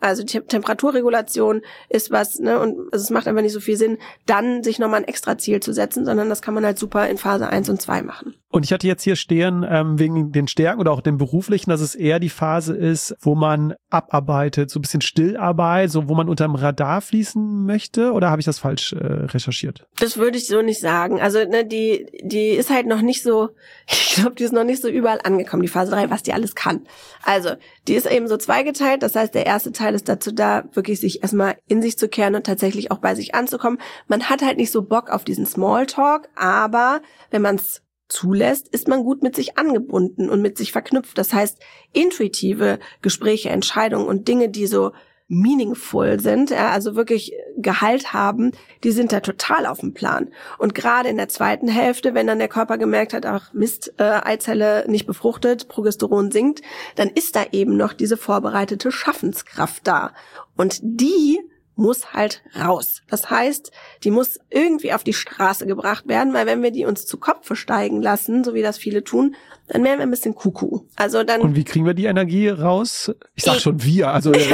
Also die Temperaturregulation ist was, ne, und also es macht einfach nicht so viel Sinn, dann sich nochmal ein extra Ziel zu setzen, sondern das kann man halt super in Phase eins und zwei machen. Und ich hatte jetzt hier stehen, ähm, wegen den Stärken oder auch dem Beruflichen, dass es eher die Phase ist, wo man abarbeitet, so ein bisschen Stillarbeit, so wo man unterm Radar fließen möchte, oder habe ich das falsch äh, recherchiert? Das würde ich so nicht sagen. Also ne, die die ist halt noch nicht so, ich glaube, die ist noch nicht so überall angekommen, die Phase drei, was die alles kann. Also die ist eben so zweigeteilt, das heißt, der erste Teil ist dazu da, wirklich sich erstmal in sich zu kehren und tatsächlich auch bei sich anzukommen. Man hat halt nicht so Bock auf diesen Smalltalk, aber wenn man es zulässt, ist man gut mit sich angebunden und mit sich verknüpft. Das heißt, intuitive Gespräche, Entscheidungen und Dinge, die so meaningful sind, ja, also wirklich Gehalt haben, die sind da total auf dem Plan. Und gerade in der zweiten Hälfte, wenn dann der Körper gemerkt hat, ach Mist, äh, Eizelle nicht befruchtet, Progesteron sinkt, dann ist da eben noch diese vorbereitete Schaffenskraft da. Und die muss halt raus. Das heißt, die muss irgendwie auf die Straße gebracht werden, weil wenn wir die uns zu Kopfe steigen lassen, so wie das viele tun, dann werden wir ein bisschen Kuckuck. Also dann. Und wie kriegen wir die Energie raus? Ich sag ich, schon wir, also. ja,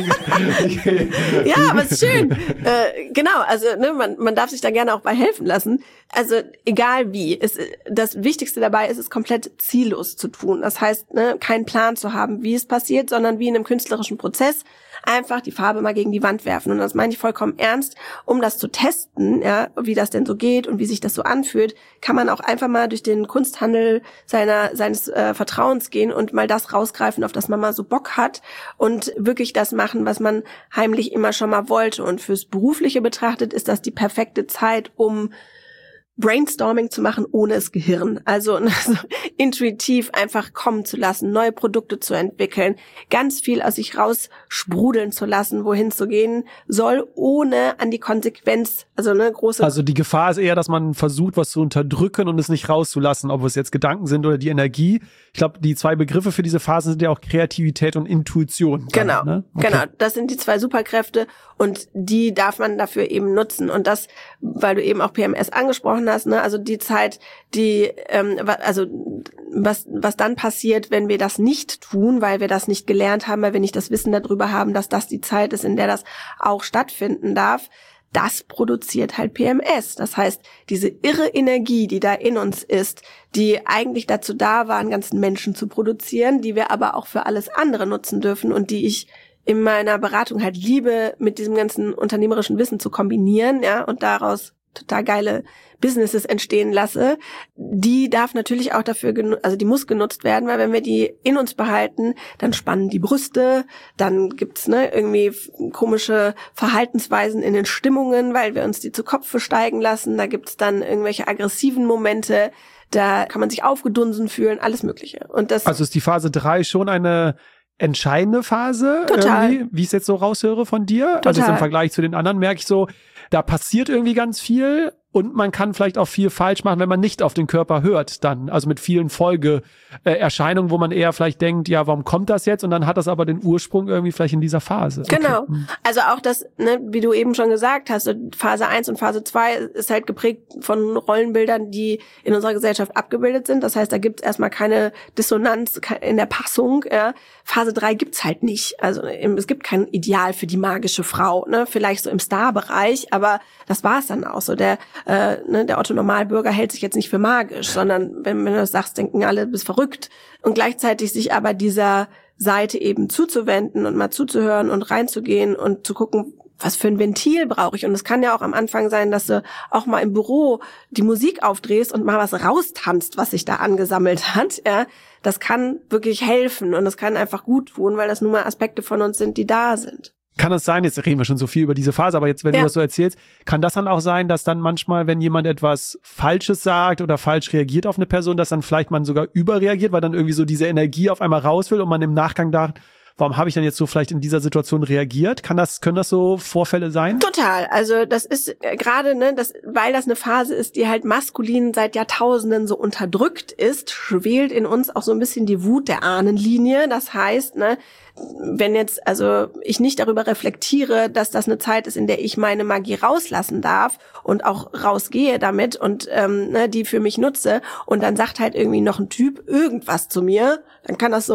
aber es ist schön. Äh, genau, also ne, man, man darf sich da gerne auch bei helfen lassen. Also egal wie. Es, das Wichtigste dabei ist es komplett ziellos zu tun. Das heißt, ne, keinen Plan zu haben, wie es passiert, sondern wie in einem künstlerischen Prozess einfach die Farbe mal gegen die Wand werfen. Und das meine ich vollkommen ernst. Um das zu testen, ja, wie das denn so geht und wie sich das so anfühlt, kann man auch einfach mal durch den Kunsthandel seiner seines äh, Vertrauens gehen und mal das rausgreifen, auf das man mal so Bock hat und wirklich das machen, was man heimlich immer schon mal wollte. Und fürs Berufliche betrachtet ist das die perfekte Zeit, um Brainstorming zu machen ohne das Gehirn. Also, also intuitiv einfach kommen zu lassen, neue Produkte zu entwickeln, ganz viel aus sich raus sprudeln zu lassen, wohin zu gehen soll, ohne an die Konsequenz, also eine große... Also die Gefahr ist eher, dass man versucht, was zu unterdrücken und es nicht rauszulassen, ob es jetzt Gedanken sind oder die Energie. Ich glaube, die zwei Begriffe für diese Phase sind ja auch Kreativität und Intuition. Dann, genau, ne? Okay. Genau. Das sind die zwei Superkräfte und die darf man dafür eben nutzen. Und das, weil du eben auch P M S angesprochen hast, ne, also die Zeit, die, ähm, also was was dann passiert, wenn wir das nicht tun, weil wir das nicht gelernt haben, weil wir nicht das Wissen darüber haben, dass das die Zeit ist, in der das auch stattfinden darf, das produziert halt P M S. Das heißt, diese irre Energie, die da in uns ist, die eigentlich dazu da war, einen ganzen Menschen zu produzieren, die wir aber auch für alles andere nutzen dürfen und die ich in meiner Beratung halt liebe, mit diesem ganzen unternehmerischen Wissen zu kombinieren, ja, und daraus total geile Businesses entstehen lasse, die darf natürlich auch dafür, genu- also die muss genutzt werden, weil wenn wir die in uns behalten, dann spannen die Brüste, dann gibt's ne irgendwie komische Verhaltensweisen in den Stimmungen, weil wir uns die zu Kopf steigen lassen, da gibt's dann irgendwelche aggressiven Momente, da kann man sich aufgedunsen fühlen, alles Mögliche. Und das also ist die Phase drei schon eine entscheidende Phase, total, irgendwie, wie ich es jetzt so raushöre von dir. Total. Also jetzt im Vergleich zu den anderen merke ich so, da passiert irgendwie ganz viel und man kann vielleicht auch viel falsch machen, wenn man nicht auf den Körper hört dann. Also mit vielen Folgeerscheinungen, wo man eher vielleicht denkt, ja, warum kommt das jetzt? Und dann hat das aber den Ursprung irgendwie vielleicht in dieser Phase. Genau. Okay. Also auch das, ne, wie du eben schon gesagt hast, Phase eins und Phase zwei ist halt geprägt von Rollenbildern, die in unserer Gesellschaft abgebildet sind. Das heißt, da gibt's erstmal keine Dissonanz in der Passung. Ja. Phase drei gibt's halt nicht. Also es gibt kein Ideal für die magische Frau, ne? Vielleicht so im Star-Bereich, aber das war's dann auch so. Der Äh, ne, der Otto-Normalbürger hält sich jetzt nicht für magisch, sondern wenn, wenn du das sagst, denken alle, du bist verrückt. Und gleichzeitig sich aber dieser Seite eben zuzuwenden und mal zuzuhören und reinzugehen und zu gucken, was für ein Ventil brauche ich. Und es kann ja auch am Anfang sein, dass du auch mal im Büro die Musik aufdrehst und mal was raustanzt, was sich da angesammelt hat. Ja, das kann wirklich helfen und das kann einfach gut tun, weil das nun mal Aspekte von uns sind, die da sind. Kann es sein, jetzt reden wir schon so viel über diese Phase, aber jetzt, wenn ja. du das so erzählst, kann das dann auch sein, dass dann manchmal, wenn jemand etwas Falsches sagt oder falsch reagiert auf eine Person, dass dann vielleicht man sogar überreagiert, weil dann irgendwie so diese Energie auf einmal raus will und man im Nachgang dachte, warum habe ich denn jetzt so vielleicht in dieser Situation reagiert? Kann das, können das so Vorfälle sein? Total. Also das ist gerade, ne, das, weil das eine Phase ist, die halt maskulin seit Jahrtausenden so unterdrückt ist, schwelt in uns auch so ein bisschen die Wut der Ahnenlinie. Das heißt, ne, wenn jetzt also ich nicht darüber reflektiere, dass das eine Zeit ist, in der ich meine Magie rauslassen darf und auch rausgehe damit und ähm, ne, die für mich nutze und dann sagt halt irgendwie noch ein Typ irgendwas zu mir, dann kann das so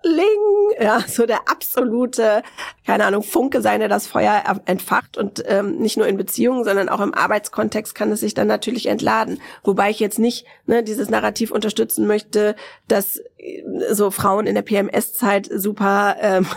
ja, so der absolute, keine Ahnung, Funke sein, der das Feuer entfacht und ähm, nicht nur in Beziehungen, sondern auch im Arbeitskontext kann es sich dann natürlich entladen. Wobei ich jetzt nicht ne, dieses Narrativ unterstützen möchte, dass so Frauen in der P M S-Zeit super ähm,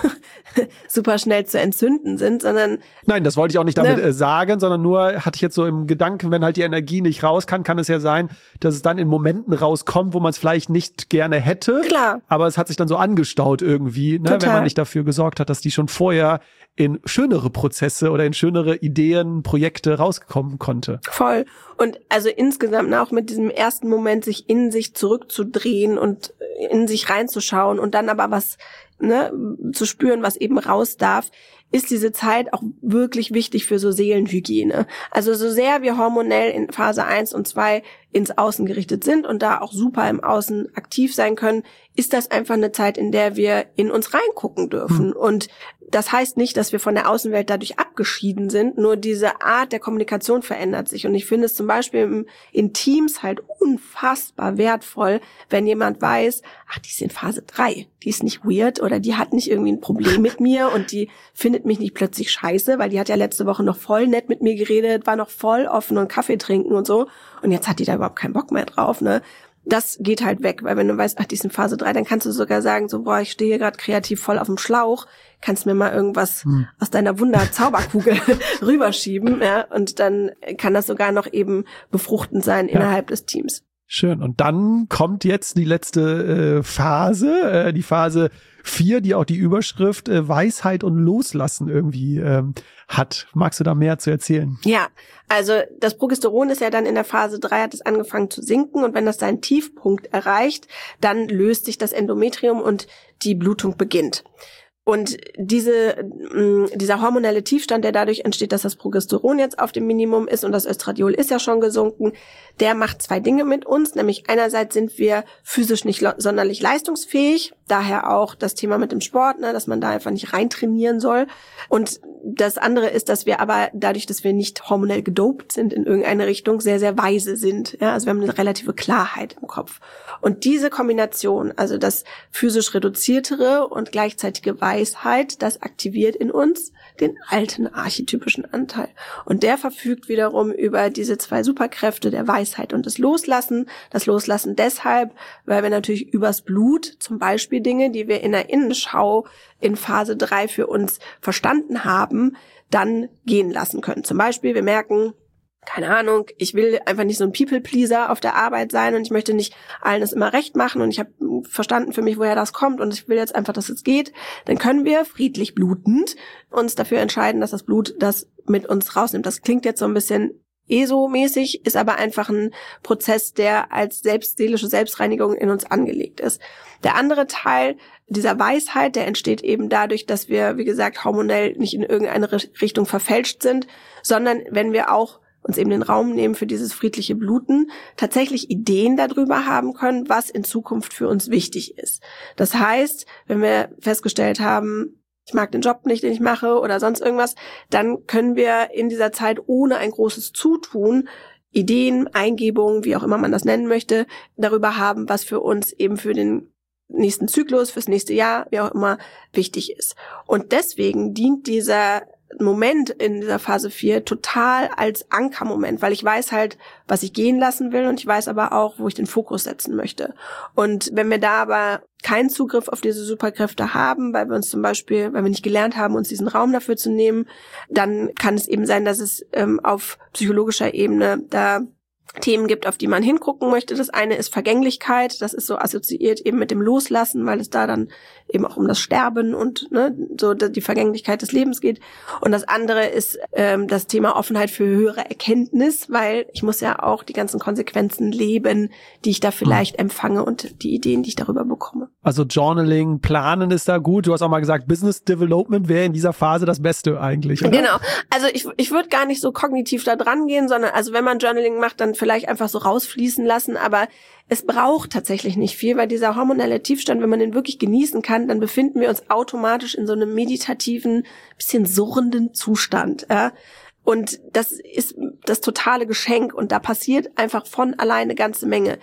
super schnell zu entzünden sind, sondern... Nein, das wollte ich auch nicht damit ne, äh, sagen, sondern nur hatte ich jetzt so im Gedanken, wenn halt die Energie nicht raus kann, kann es ja sein, dass es dann in Momenten rauskommt, wo man es vielleicht nicht gerne hätte. Klar. Aber es hat sich dann so angestaut irgendwie, ne, wenn man nicht dafür gesorgt hat, dass die schon vorher in schönere Prozesse oder in schönere Ideen, Projekte rauskommen konnte. Voll. Und also insgesamt auch mit diesem ersten Moment, sich in sich zurückzudrehen und in sich reinzuschauen und dann aber was ne, zu spüren, was eben raus darf, ist diese Zeit auch wirklich wichtig für so Seelenhygiene. Also so sehr wir hormonell in Phase eins und zwei ins Außen gerichtet sind und da auch super im Außen aktiv sein können, ist das einfach eine Zeit, in der wir in uns reingucken dürfen. Hm. Und das heißt nicht, dass wir von der Außenwelt dadurch abgeschieden sind, nur diese Art der Kommunikation verändert sich. Und ich finde es zum Beispiel in Teams halt unfassbar wertvoll, wenn jemand weiß, ach, die ist in Phase drei, die ist nicht weird oder die hat nicht irgendwie ein Problem mit mir und die findet mich nicht plötzlich scheiße, weil die hat ja letzte Woche noch voll nett mit mir geredet, war noch voll offen und Kaffee trinken und so und jetzt hat die da überhaupt keinen Bock mehr drauf, ne? Das geht halt weg, weil wenn du weißt, ach, die ist in Phase drei, dann kannst du sogar sagen, so, boah, ich stehe hier gerade kreativ voll auf dem Schlauch, kannst mir mal irgendwas hm. aus deiner Wunder-Zauberkugel rüberschieben, ja, und dann kann das sogar noch eben befruchtend sein ja. innerhalb des Teams. Schön. Und dann kommt jetzt die letzte äh, Phase, äh, die Phase vier, die auch die Überschrift äh, Weisheit und Loslassen irgendwie ähm, hat. Magst du da mehr zu erzählen? Ja, also das Progesteron ist ja dann in der Phase drei, hat es angefangen zu sinken und wenn das seinen Tiefpunkt erreicht, dann löst sich das Endometrium und die Blutung beginnt. Und diese, dieser hormonelle Tiefstand, der dadurch entsteht, dass das Progesteron jetzt auf dem Minimum ist und das Östradiol ist ja schon gesunken, der macht zwei Dinge mit uns. Nämlich einerseits sind wir physisch nicht lo- sonderlich leistungsfähig, daher auch das Thema mit dem Sport, ne, dass man da einfach nicht reintrainieren soll. Und das andere ist, dass wir aber dadurch, dass wir nicht hormonell gedopt sind in irgendeine Richtung, sehr, sehr weise sind. Ja, also wir haben eine relative Klarheit im Kopf. Und diese Kombination, also das physisch reduziertere und gleichzeitige Weisheit, das aktiviert in uns den alten archetypischen Anteil. Und der verfügt wiederum über diese zwei Superkräfte der Weisheit und des Loslassen. Das Loslassen deshalb, weil wir natürlich übers Blut zum Beispiel Dinge, die wir in der Innenschau in Phase drei für uns verstanden haben, dann gehen lassen können. Zum Beispiel, wir merken, keine Ahnung, ich will einfach nicht so ein People-Pleaser auf der Arbeit sein und ich möchte nicht allen das immer recht machen und ich habe verstanden für mich, woher das kommt und ich will jetzt einfach, dass es geht. Dann können wir friedlich blutend uns dafür entscheiden, dass das Blut das mit uns rausnimmt. Das klingt jetzt so ein bisschen E S O-mäßig, ist aber einfach ein Prozess, der als selbst, seelische Selbstreinigung in uns angelegt ist. Der andere Teil dieser Weisheit, der entsteht eben dadurch, dass wir, wie gesagt, hormonell nicht in irgendeine Richtung verfälscht sind, sondern wenn wir auch uns eben den Raum nehmen für dieses friedliche Bluten, tatsächlich Ideen darüber haben können, was in Zukunft für uns wichtig ist. Das heißt, wenn wir festgestellt haben, ich mag den Job nicht, den ich mache oder sonst irgendwas, dann können wir in dieser Zeit ohne ein großes Zutun Ideen, Eingebungen, wie auch immer man das nennen möchte, darüber haben, was für uns eben für den nächsten Zyklus, fürs nächste Jahr, wie auch immer, wichtig ist. Und deswegen dient dieser Moment in dieser Phase vier total als Ankermoment, weil ich weiß halt, was ich gehen lassen will und ich weiß aber auch, wo ich den Fokus setzen möchte. Und wenn wir da aber keinen Zugriff auf diese Superkräfte haben, weil wir uns zum Beispiel, weil wir nicht gelernt haben, uns diesen Raum dafür zu nehmen, dann kann es eben sein, dass es ähm, auf psychologischer Ebene da Themen gibt, auf die man hingucken möchte. Das eine ist Vergänglichkeit, das ist so assoziiert eben mit dem Loslassen, weil es da dann eben auch um das Sterben und ne, so die Vergänglichkeit des Lebens geht. Und das andere ist ähm, das Thema Offenheit für höhere Erkenntnis, weil ich muss ja auch die ganzen Konsequenzen leben, die ich da vielleicht mhm. empfange und die Ideen, die ich darüber bekomme. Also Journaling, Planen ist da gut. Du hast auch mal gesagt, Business Development wäre in dieser Phase das Beste eigentlich, oder? Genau. Also ich, ich würde gar nicht so kognitiv da dran gehen, sondern also wenn man Journaling macht, dann vielleicht einfach so rausfließen lassen, aber es braucht tatsächlich nicht viel, weil dieser hormonelle Tiefstand, wenn man den wirklich genießen kann, dann befinden wir uns automatisch in so einem meditativen, bisschen surrenden Zustand. Ja? Und das ist das totale Geschenk und da passiert einfach von alleine eine ganze Menge.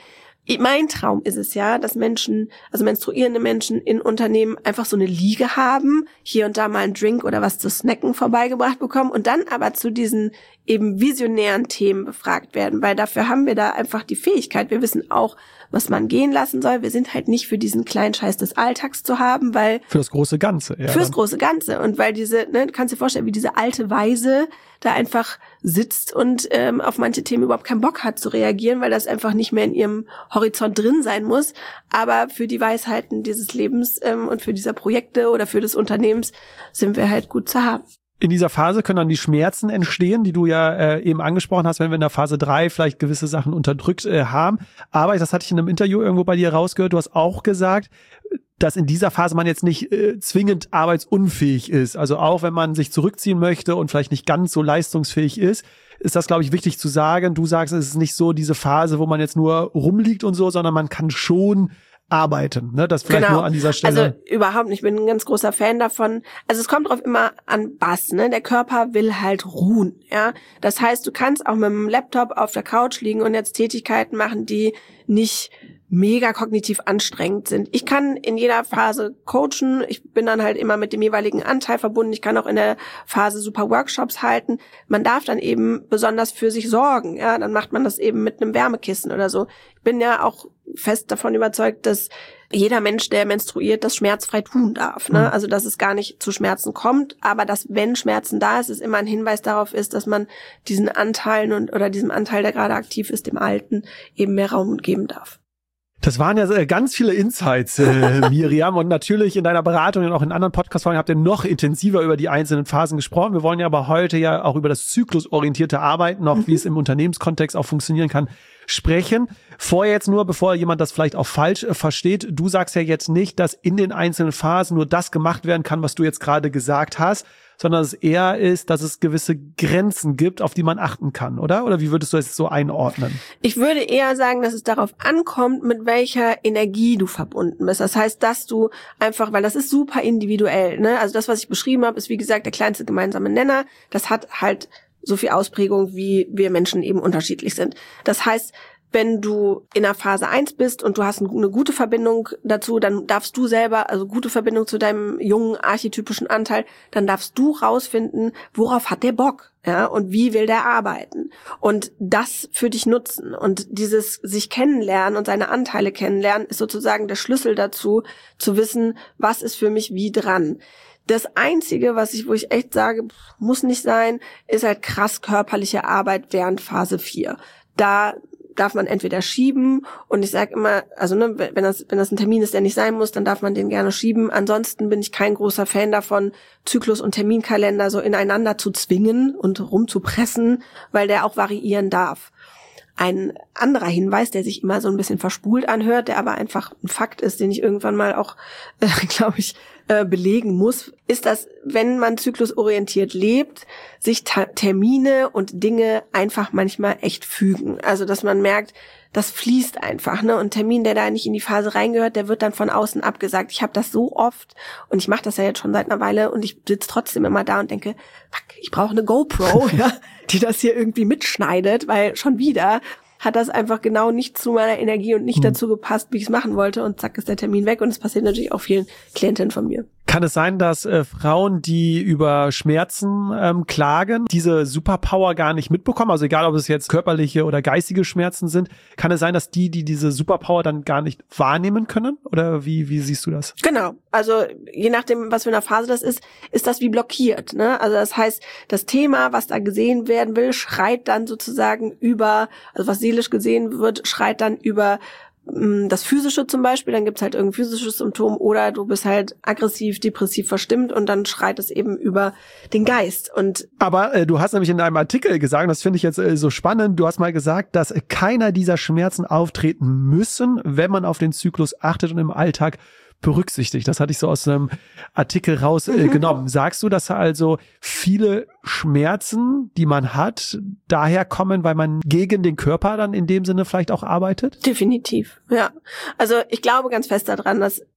Mein Traum ist es ja, dass Menschen, also menstruierende Menschen in Unternehmen einfach so eine Liege haben, hier und da mal einen Drink oder was zu snacken vorbeigebracht bekommen und dann aber zu diesen eben visionären Themen befragt werden, weil dafür haben wir da einfach die Fähigkeit. Wir wissen auch, was man gehen lassen soll. Wir sind halt nicht für diesen kleinen Scheiß des Alltags zu haben, weil... Für das große Ganze. Ja, fürs dann. große Ganze. Und weil diese, ne, du kannst dir vorstellen, wie diese alte Weise da einfach sitzt und ähm, auf manche Themen überhaupt keinen Bock hat zu reagieren, weil das einfach nicht mehr in ihrem Horizont drin sein muss. Aber für die Weisheiten dieses Lebens ähm, und für diese Projekte oder für des Unternehmens sind wir halt gut zu haben. In dieser Phase können dann die Schmerzen entstehen, die du ja äh, eben angesprochen hast, wenn wir in der Phase drei vielleicht gewisse Sachen unterdrückt äh, haben. Aber das hatte ich in einem Interview irgendwo bei dir rausgehört. Du hast auch gesagt, dass in dieser Phase man jetzt nicht äh, zwingend arbeitsunfähig ist. Also auch wenn man sich zurückziehen möchte und vielleicht nicht ganz so leistungsfähig ist, ist das, glaube ich, wichtig zu sagen. Du sagst, es ist nicht so diese Phase, wo man jetzt nur rumliegt und so, sondern man kann schon arbeiten, ne? Das vielleicht genau. nur an dieser Stelle. Also überhaupt nicht. Ich bin ein ganz großer Fan davon. Also es kommt drauf immer an was, ne? Der Körper will halt ruhen, ja. Das heißt, du kannst auch mit dem Laptop auf der Couch liegen und jetzt Tätigkeiten machen, die nicht mega kognitiv anstrengend sind. Ich kann in jeder Phase coachen. Ich bin dann halt immer mit dem jeweiligen Anteil verbunden. Ich kann auch in der Phase super Workshops halten. Man darf dann eben besonders für sich sorgen. Ja, dann macht man das eben mit einem Wärmekissen oder so. Ich bin ja auch fest davon überzeugt, dass jeder Mensch, der menstruiert, das schmerzfrei tun darf. Ne? Also, dass es gar nicht zu Schmerzen kommt, aber dass, wenn Schmerzen da ist, es immer ein Hinweis darauf ist, dass man diesen Anteilen und oder diesem Anteil, der gerade aktiv ist, dem Alten, eben mehr Raum geben darf. Das waren ja ganz viele Insights, äh, Miriam. Und natürlich in deiner Beratung und auch in anderen Podcast-Folgen habt ihr noch intensiver über die einzelnen Phasen gesprochen. Wir wollen ja aber heute ja auch über das zyklusorientierte Arbeiten, auch mhm. wie es im Unternehmenskontext auch funktionieren kann, sprechen. Vorher jetzt nur, bevor jemand das vielleicht auch falsch äh, versteht, du sagst ja jetzt nicht, dass in den einzelnen Phasen nur das gemacht werden kann, was du jetzt gerade gesagt hast, sondern es eher ist, dass es gewisse Grenzen gibt, auf die man achten kann, oder? Oder wie würdest du es so einordnen? Ich würde eher sagen, dass es darauf ankommt, mit welcher Energie du verbunden bist. Das heißt, dass du einfach, weil das ist super individuell, ne? Also das, was ich beschrieben habe, ist wie gesagt der kleinste gemeinsame Nenner. Das hat halt so viel Ausprägung, wie wir Menschen eben unterschiedlich sind. Das heißt, wenn du in der Phase eins bist und du hast eine gute Verbindung dazu, dann darfst du selber, also gute Verbindung zu deinem jungen archetypischen Anteil, dann darfst du rausfinden, worauf hat der Bock, ja, und wie will der arbeiten und das für dich nutzen. Und dieses sich kennenlernen und seine Anteile kennenlernen ist sozusagen der Schlüssel dazu, zu wissen, was ist für mich wie dran. Das Einzige, was ich, wo ich echt sage, muss nicht sein, ist halt krass körperliche Arbeit während Phase vier. Da darf man entweder schieben und ich sage immer, also ne, wenn das wenn das ein Termin ist, der nicht sein muss, dann darf man den gerne schieben. Ansonsten bin ich kein großer Fan davon, Zyklus und Terminkalender so ineinander zu zwingen und rumzupressen, weil der auch variieren darf. Ein anderer Hinweis, der sich immer so ein bisschen verspult anhört, der aber einfach ein Fakt ist, den ich irgendwann mal auch, äh, glaube ich, äh, belegen muss, ist, dass, wenn man zyklusorientiert lebt, sich ta- Termine und Dinge einfach manchmal echt fügen. Also, dass man merkt, das fließt einfach, ne? Und ein Termin, der da nicht in die Phase reingehört, der wird dann von außen abgesagt. Ich habe das so oft und ich mache das ja jetzt schon seit einer Weile und ich sitze trotzdem immer da und denke, fuck, ich brauche eine GoPro, ja, die das hier irgendwie mitschneidet, weil schon wieder hat das einfach genau nicht zu meiner Energie und nicht mhm. dazu gepasst, wie ich es machen wollte und zack ist der Termin weg und es passiert natürlich auch vielen Klientinnen von mir. Kann es sein, dass äh, Frauen, die über Schmerzen ähm, klagen, diese Superpower gar nicht mitbekommen? Also egal, ob es jetzt körperliche oder geistige Schmerzen sind, kann es sein, dass die, die diese Superpower dann gar nicht wahrnehmen können? Oder wie wie siehst du das? Genau. Also je nachdem, was für eine Phase das ist, ist das wie blockiert, ne? Also das heißt, das Thema, was da gesehen werden will, schreit dann sozusagen über, also was seelisch gesehen wird, schreit dann über das Physische zum Beispiel, dann gibt's halt irgendein physisches Symptom oder du bist halt aggressiv, depressiv verstimmt und dann schreit es eben über den Geist. Und Aber äh, du hast nämlich in einem Artikel gesagt, das finde ich jetzt äh, so spannend, du hast mal gesagt, dass keiner dieser Schmerzen auftreten müssen, wenn man auf den Zyklus achtet und im Alltag berücksichtigt. Das hatte ich so aus einem Artikel rausgenommen. Äh, Sagst du, dass also viele Schmerzen, die man hat, daher kommen, weil man gegen den Körper dann in dem Sinne vielleicht auch arbeitet? Definitiv, ja. Also ich glaube ganz fest daran, dass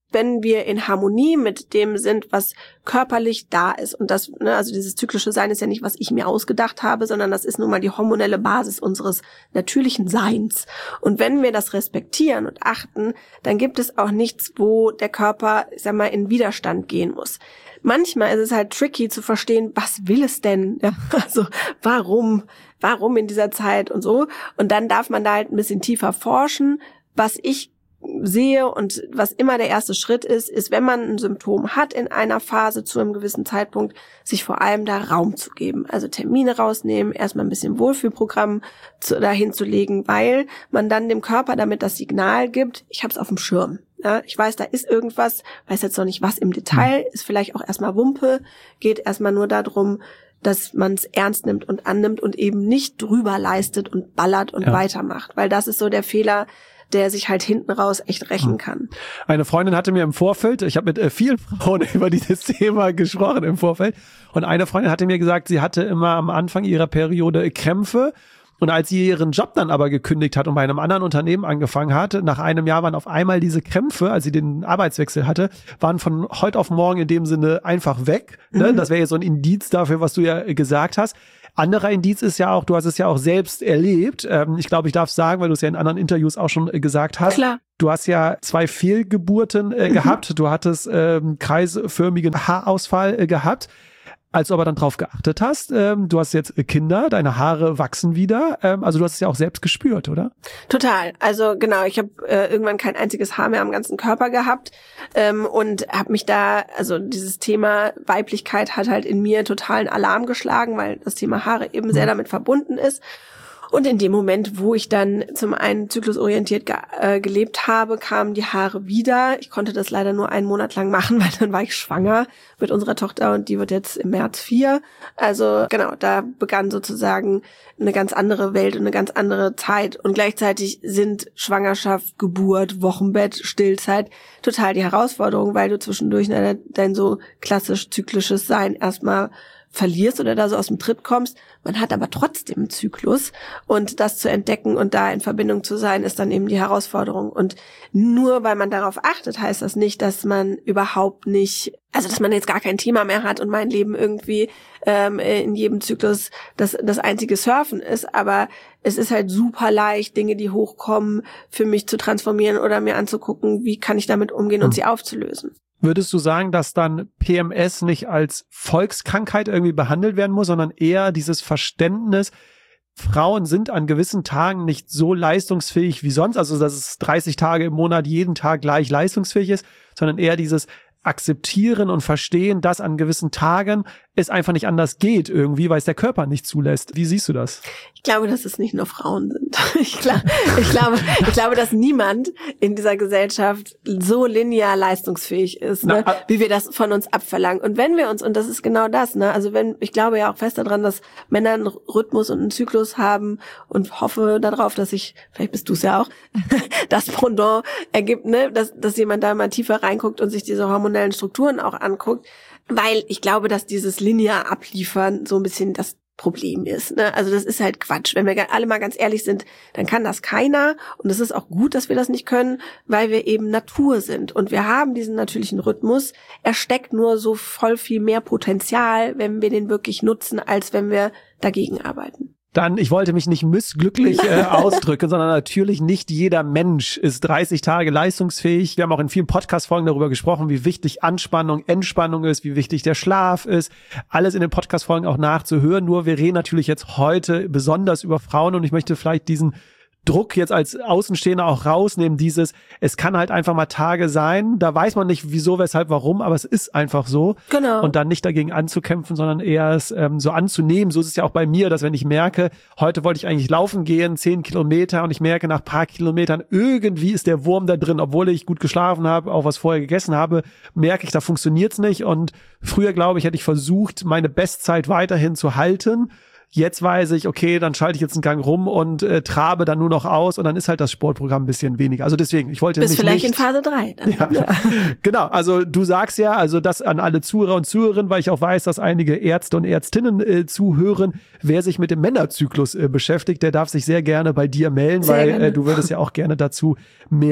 wenn wir in Harmonie mit dem sind, was körperlich da ist. Und das, ne, also dieses zyklische Sein ist ja nicht, was ich mir ausgedacht habe, sondern das ist nun mal die hormonelle Basis unseres natürlichen Seins. Und wenn wir das respektieren und achten, dann gibt es auch nichts, wo der Körper, ich sag mal, in Widerstand gehen muss. Manchmal ist es halt tricky zu verstehen, was will es denn? Ja, also warum, warum in dieser Zeit und so. Und dann darf man da halt ein bisschen tiefer forschen. Was ich sehe und was immer der erste Schritt ist, ist, wenn man ein Symptom hat in einer Phase zu einem gewissen Zeitpunkt, sich vor allem da Raum zu geben. Also Termine rausnehmen, erstmal ein bisschen Wohlfühlprogramm zu, dahin zu legen, weil man dann dem Körper damit das Signal gibt, ich habe es auf dem Schirm. Ja, ich weiß, da ist irgendwas, weiß jetzt noch nicht was im Detail, ist vielleicht auch erstmal Wumpe, geht erstmal nur darum, dass man es ernst nimmt und annimmt und eben nicht drüber leistet und ballert und ja. weitermacht, weil das ist so der Fehler, der sich halt hinten raus echt rächen kann. Eine Freundin hatte mir im Vorfeld, ich habe mit äh, vielen Frauen über dieses Thema gesprochen im Vorfeld, und eine Freundin hatte mir gesagt, sie hatte immer am Anfang ihrer Periode Krämpfe. Und als sie ihren Job dann aber gekündigt hat und bei einem anderen Unternehmen angefangen hat, nach einem Jahr waren auf einmal diese Krämpfe, als sie den Arbeitswechsel hatte, waren von heute auf morgen in dem Sinne einfach weg. Ne? Mhm. Das wäre jetzt so ein Indiz dafür, was du ja gesagt hast. Anderer Indiz ist ja auch, du hast es ja auch selbst erlebt. Ähm, ich glaube, ich darf sagen, weil du es ja in anderen Interviews auch schon äh, gesagt hast. Klar. Du hast ja zwei Fehlgeburten äh, mhm. gehabt. Du hattest ähm, kreisförmigen Haarausfall äh, gehabt. Als du aber dann drauf geachtet hast, ähm, du hast jetzt Kinder, deine Haare wachsen wieder, ähm, also du hast es ja auch selbst gespürt, oder? Total, also genau, ich habe äh, irgendwann kein einziges Haar mehr am ganzen Körper gehabt ähm, und habe mich da, also dieses Thema Weiblichkeit hat halt in mir totalen Alarm geschlagen, weil das Thema Haare eben sehr damit verbunden ist. Und in dem Moment, wo ich dann zum einen zyklusorientiert ge- äh, gelebt habe, kamen die Haare wieder. Ich konnte das leider nur einen Monat lang machen, weil dann war ich schwanger mit unserer Tochter und die wird jetzt im März vier. Also genau, da begann sozusagen eine ganz andere Welt und eine ganz andere Zeit. Und gleichzeitig sind Schwangerschaft, Geburt, Wochenbett, Stillzeit total die Herausforderung, weil du zwischendurch dein so klassisch zyklisches Sein erstmal verlierst oder da so aus dem Tritt kommst. Man hat aber trotzdem einen Zyklus und das zu entdecken und da in Verbindung zu sein, ist dann eben die Herausforderung. Und nur weil man darauf achtet, heißt das nicht, dass man überhaupt nicht, also dass man jetzt gar kein Thema mehr hat und mein Leben irgendwie ähm, in jedem Zyklus das, das einzige Surfen ist. Aber es ist halt super leicht, Dinge, die hochkommen, für mich zu transformieren oder mir anzugucken, wie kann ich damit umgehen und sie aufzulösen. Würdest du sagen, dass dann P M S nicht als Volkskrankheit irgendwie behandelt werden muss, sondern eher dieses Verständnis, Frauen sind an gewissen Tagen nicht so leistungsfähig wie sonst, also dass es dreißig Tage im Monat jeden Tag gleich leistungsfähig ist, sondern eher dieses Akzeptieren und Verstehen, dass an gewissen Tagen es einfach nicht anders geht irgendwie, weil es der Körper nicht zulässt. Wie siehst du das? Ich glaube, dass es nicht nur Frauen sind. Ich, glaub, ich, glaube, ich glaube, dass niemand in dieser Gesellschaft so linear leistungsfähig ist, ne, Na, wie wir das von uns abverlangen. Und wenn wir uns, und das ist genau das, ne, also wenn, ich glaube ja auch fest daran, dass Männer einen Rhythmus und einen Zyklus haben und hoffe darauf, dass ich, vielleicht bist du es ja auch, das Pendant ergibt, ne, dass, dass jemand da mal tiefer reinguckt und sich diese hormonellen Strukturen auch anguckt, weil ich glaube, dass dieses linear Abliefern so ein bisschen das Problem ist, ne? Also das ist halt Quatsch. Wenn wir alle mal ganz ehrlich sind, dann kann das keiner. Und es ist auch gut, dass wir das nicht können, weil wir eben Natur sind. Und wir haben diesen natürlichen Rhythmus. Er steckt nur so voll viel mehr Potenzial, wenn wir den wirklich nutzen, als wenn wir dagegen arbeiten. Dann, ich wollte mich nicht missglücklich äh, ausdrücken, sondern natürlich nicht jeder Mensch ist dreißig Tage leistungsfähig. Wir haben auch in vielen Podcast-Folgen darüber gesprochen, wie wichtig Anspannung, Entspannung ist, wie wichtig der Schlaf ist. Alles in den Podcast-Folgen auch nachzuhören. Nur wir reden natürlich jetzt heute besonders über Frauen und ich möchte vielleicht diesen Druck jetzt als Außenstehender auch rausnehmen, dieses, es kann halt einfach mal Tage sein, da weiß man nicht wieso, weshalb, warum, aber es ist einfach so. Genau. Und dann nicht dagegen anzukämpfen, sondern eher es ähm, so anzunehmen. So ist es ja auch bei mir, dass wenn ich merke, heute wollte ich eigentlich laufen gehen, zehn Kilometer und ich merke nach paar Kilometern, irgendwie ist der Wurm da drin, obwohl ich gut geschlafen habe, auch was vorher gegessen habe, merke ich, da funktioniert's nicht. Und früher, glaube ich, hätte ich versucht, meine Bestzeit weiterhin zu halten. Jetzt weiß ich, okay, dann schalte ich jetzt einen Gang rum und äh, trabe dann nur noch aus und dann ist halt das Sportprogramm ein bisschen weniger. Also deswegen, ich wollte Bis nicht... vielleicht nicht, in Phase drei. Dann. Ja, ja. Genau, also du sagst ja, also das an alle Zuhörer und Zuhörerinnen, weil ich auch weiß, dass einige Ärzte und Ärztinnen äh, zuhören, wer sich mit dem Männerzyklus äh, beschäftigt, der darf sich sehr gerne bei dir melden, sehr weil äh, du würdest ja auch gerne dazu mehr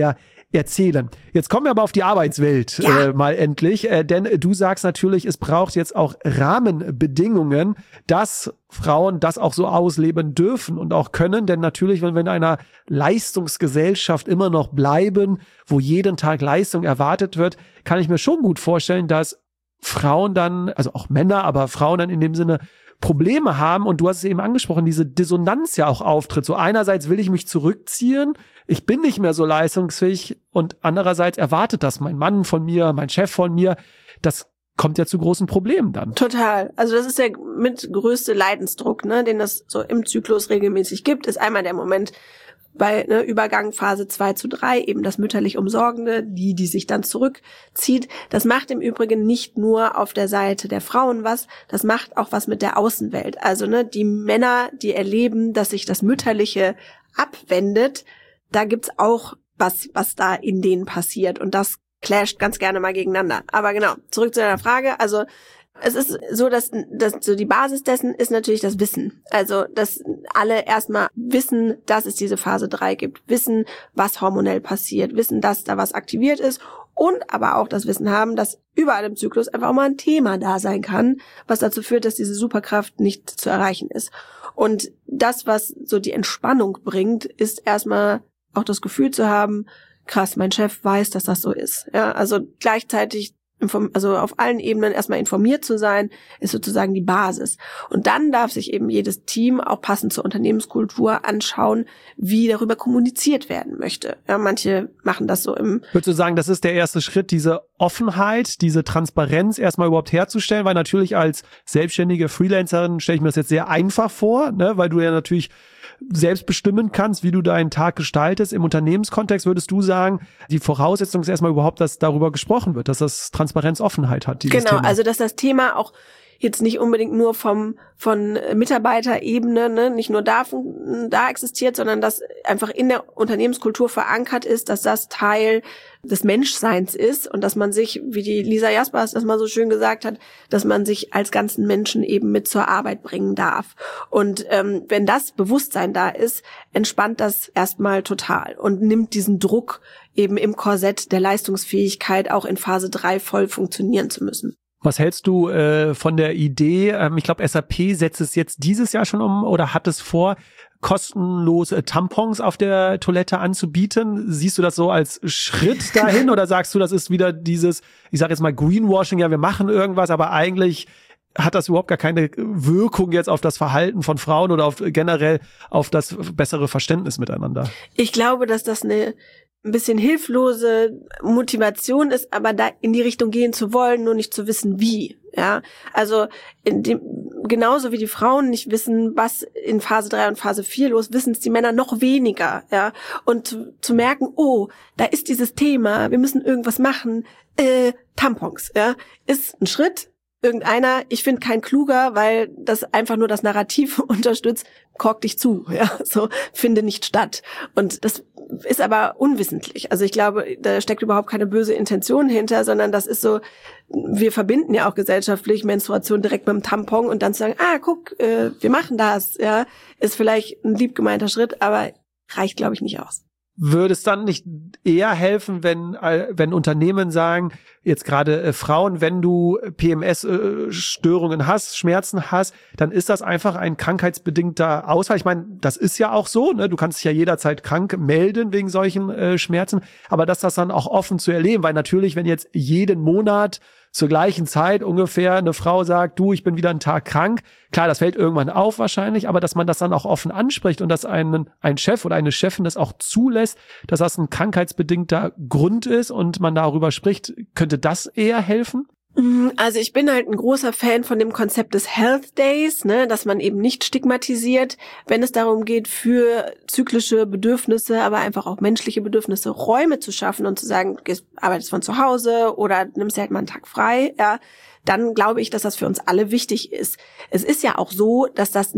erzählen. Jetzt kommen wir aber auf die Arbeitswelt ja. äh, mal endlich, äh, denn du sagst natürlich, es braucht jetzt auch Rahmenbedingungen, dass Frauen das auch so ausleben dürfen und auch können, denn natürlich, wenn wir in einer Leistungsgesellschaft immer noch bleiben, wo jeden Tag Leistung erwartet wird, kann ich mir schon gut vorstellen, dass Frauen dann, also auch Männer, aber Frauen dann in dem Sinne Probleme haben, und du hast es eben angesprochen, diese Dissonanz ja auch auftritt. So einerseits will ich mich zurückziehen, ich bin nicht mehr so leistungsfähig, und andererseits erwartet das mein Mann von mir, mein Chef von mir. Das kommt ja zu großen Problemen dann. Total. Also das ist der mit größte Leidensdruck, ne, den es so im Zyklus regelmäßig gibt, ist einmal der Moment bei ne, Übergang Phase zwei zu drei, eben das mütterlich Umsorgende, die, die sich dann zurückzieht. Das macht im Übrigen nicht nur auf der Seite der Frauen was, das macht auch was mit der Außenwelt. Also ne, die Männer, die erleben, dass sich das Mütterliche abwendet, da gibt's auch was, was da in denen passiert, und das clasht ganz gerne mal gegeneinander. Aber genau, zurück zu deiner Frage. Also es ist so, dass, dass so die Basis dessen ist natürlich das Wissen. Also, dass alle erstmal wissen, dass es diese Phase drei gibt, wissen, was hormonell passiert, wissen, dass da was aktiviert ist, und aber auch das Wissen haben, dass überall im Zyklus einfach auch mal ein Thema da sein kann, was dazu führt, dass diese Superkraft nicht zu erreichen ist. Und das, was so die Entspannung bringt, ist erstmal auch das Gefühl zu haben, krass, mein Chef weiß, dass das so ist. Ja, also gleichzeitig also auf allen Ebenen erstmal informiert zu sein, ist sozusagen die Basis. Und dann darf sich eben jedes Team auch passend zur Unternehmenskultur anschauen, wie darüber kommuniziert werden möchte. Ja, manche machen das so im... Würdest du sagen, das ist der erste Schritt, diese Offenheit, diese Transparenz erstmal überhaupt herzustellen? Weil natürlich als selbstständige Freelancerin stelle ich mir das jetzt sehr einfach vor, ne? Weil du ja natürlich selbst bestimmen kannst, wie du deinen Tag gestaltest. Im Unternehmenskontext würdest du sagen, die Voraussetzung ist erstmal überhaupt, dass darüber gesprochen wird, dass das Transparenz, Offenheit hat, dieses Genau, Thema. also dass das Thema auch jetzt nicht unbedingt nur vom von Mitarbeiterebene, ne, nicht nur da, da existiert, sondern dass einfach in der Unternehmenskultur verankert ist, dass das Teil des Menschseins ist und dass man sich, wie die Lisa Jaspers das mal so schön gesagt hat, dass man sich als ganzen Menschen eben mit zur Arbeit bringen darf. Und ähm, wenn das Bewusstsein da ist, entspannt das erstmal total und nimmt diesen Druck eben im Korsett der Leistungsfähigkeit auch in Phase drei voll funktionieren zu müssen. Was hältst du äh, von der Idee, ähm, ich glaube S A P setzt es jetzt dieses Jahr schon um oder hat es vor, kostenlose Tampons auf der Toilette anzubieten? Siehst du das so als Schritt dahin oder sagst du, das ist wieder dieses, ich sage jetzt mal Greenwashing, ja wir machen irgendwas, aber eigentlich hat das überhaupt gar keine Wirkung jetzt auf das Verhalten von Frauen oder auf generell auf das bessere Verständnis miteinander? Ich glaube, dass das eine ein bisschen hilflose Motivation ist, aber da in die Richtung gehen zu wollen, nur nicht zu wissen, wie. Ja, also in dem, genauso wie die Frauen nicht wissen, was in Phase drei und Phase vier los, wissen es die Männer noch weniger. Ja, und zu, zu merken, oh, da ist dieses Thema, wir müssen irgendwas machen. Äh, Tampons, ja, ist ein Schritt. Irgendeiner, ich finde kein kluger, weil das einfach nur das Narrativ unterstützt, kork dich zu, ja, so, finde nicht statt. Und das ist aber unwissentlich. Also ich glaube, da steckt überhaupt keine böse Intention hinter, sondern das ist so, wir verbinden ja auch gesellschaftlich Menstruation direkt mit dem Tampon und dann zu sagen, ah, guck, äh, wir machen das, ja, ist vielleicht ein lieb gemeinter Schritt, aber reicht, glaube ich, nicht aus. Würde es dann nicht eher helfen, wenn äh, wenn Unternehmen sagen, jetzt gerade äh, Frauen, wenn du P M S-Störungen äh, hast, Schmerzen hast, dann ist das einfach ein krankheitsbedingter Ausfall. Ich meine, das ist ja auch so, ne? Du kannst dich ja jederzeit krank melden wegen solchen äh, Schmerzen, aber dass das dann auch offen zu erleben, weil natürlich, wenn jetzt jeden Monat zur gleichen Zeit ungefähr eine Frau sagt, du, ich bin wieder einen Tag krank. Klar, das fällt irgendwann auf wahrscheinlich, aber dass man das dann auch offen anspricht und dass ein, ein Chef oder eine Chefin das auch zulässt, dass das ein krankheitsbedingter Grund ist und man darüber spricht, könnte das eher helfen? Also ich bin halt ein großer Fan von dem Konzept des Health Days, ne, dass man eben nicht stigmatisiert, wenn es darum geht, für zyklische Bedürfnisse, aber einfach auch menschliche Bedürfnisse Räume zu schaffen und zu sagen, du gehst, arbeitest von zu Hause oder nimmst dir halt mal einen Tag frei, ja, dann glaube ich, dass das für uns alle wichtig ist. Es ist ja auch so, dass das nicht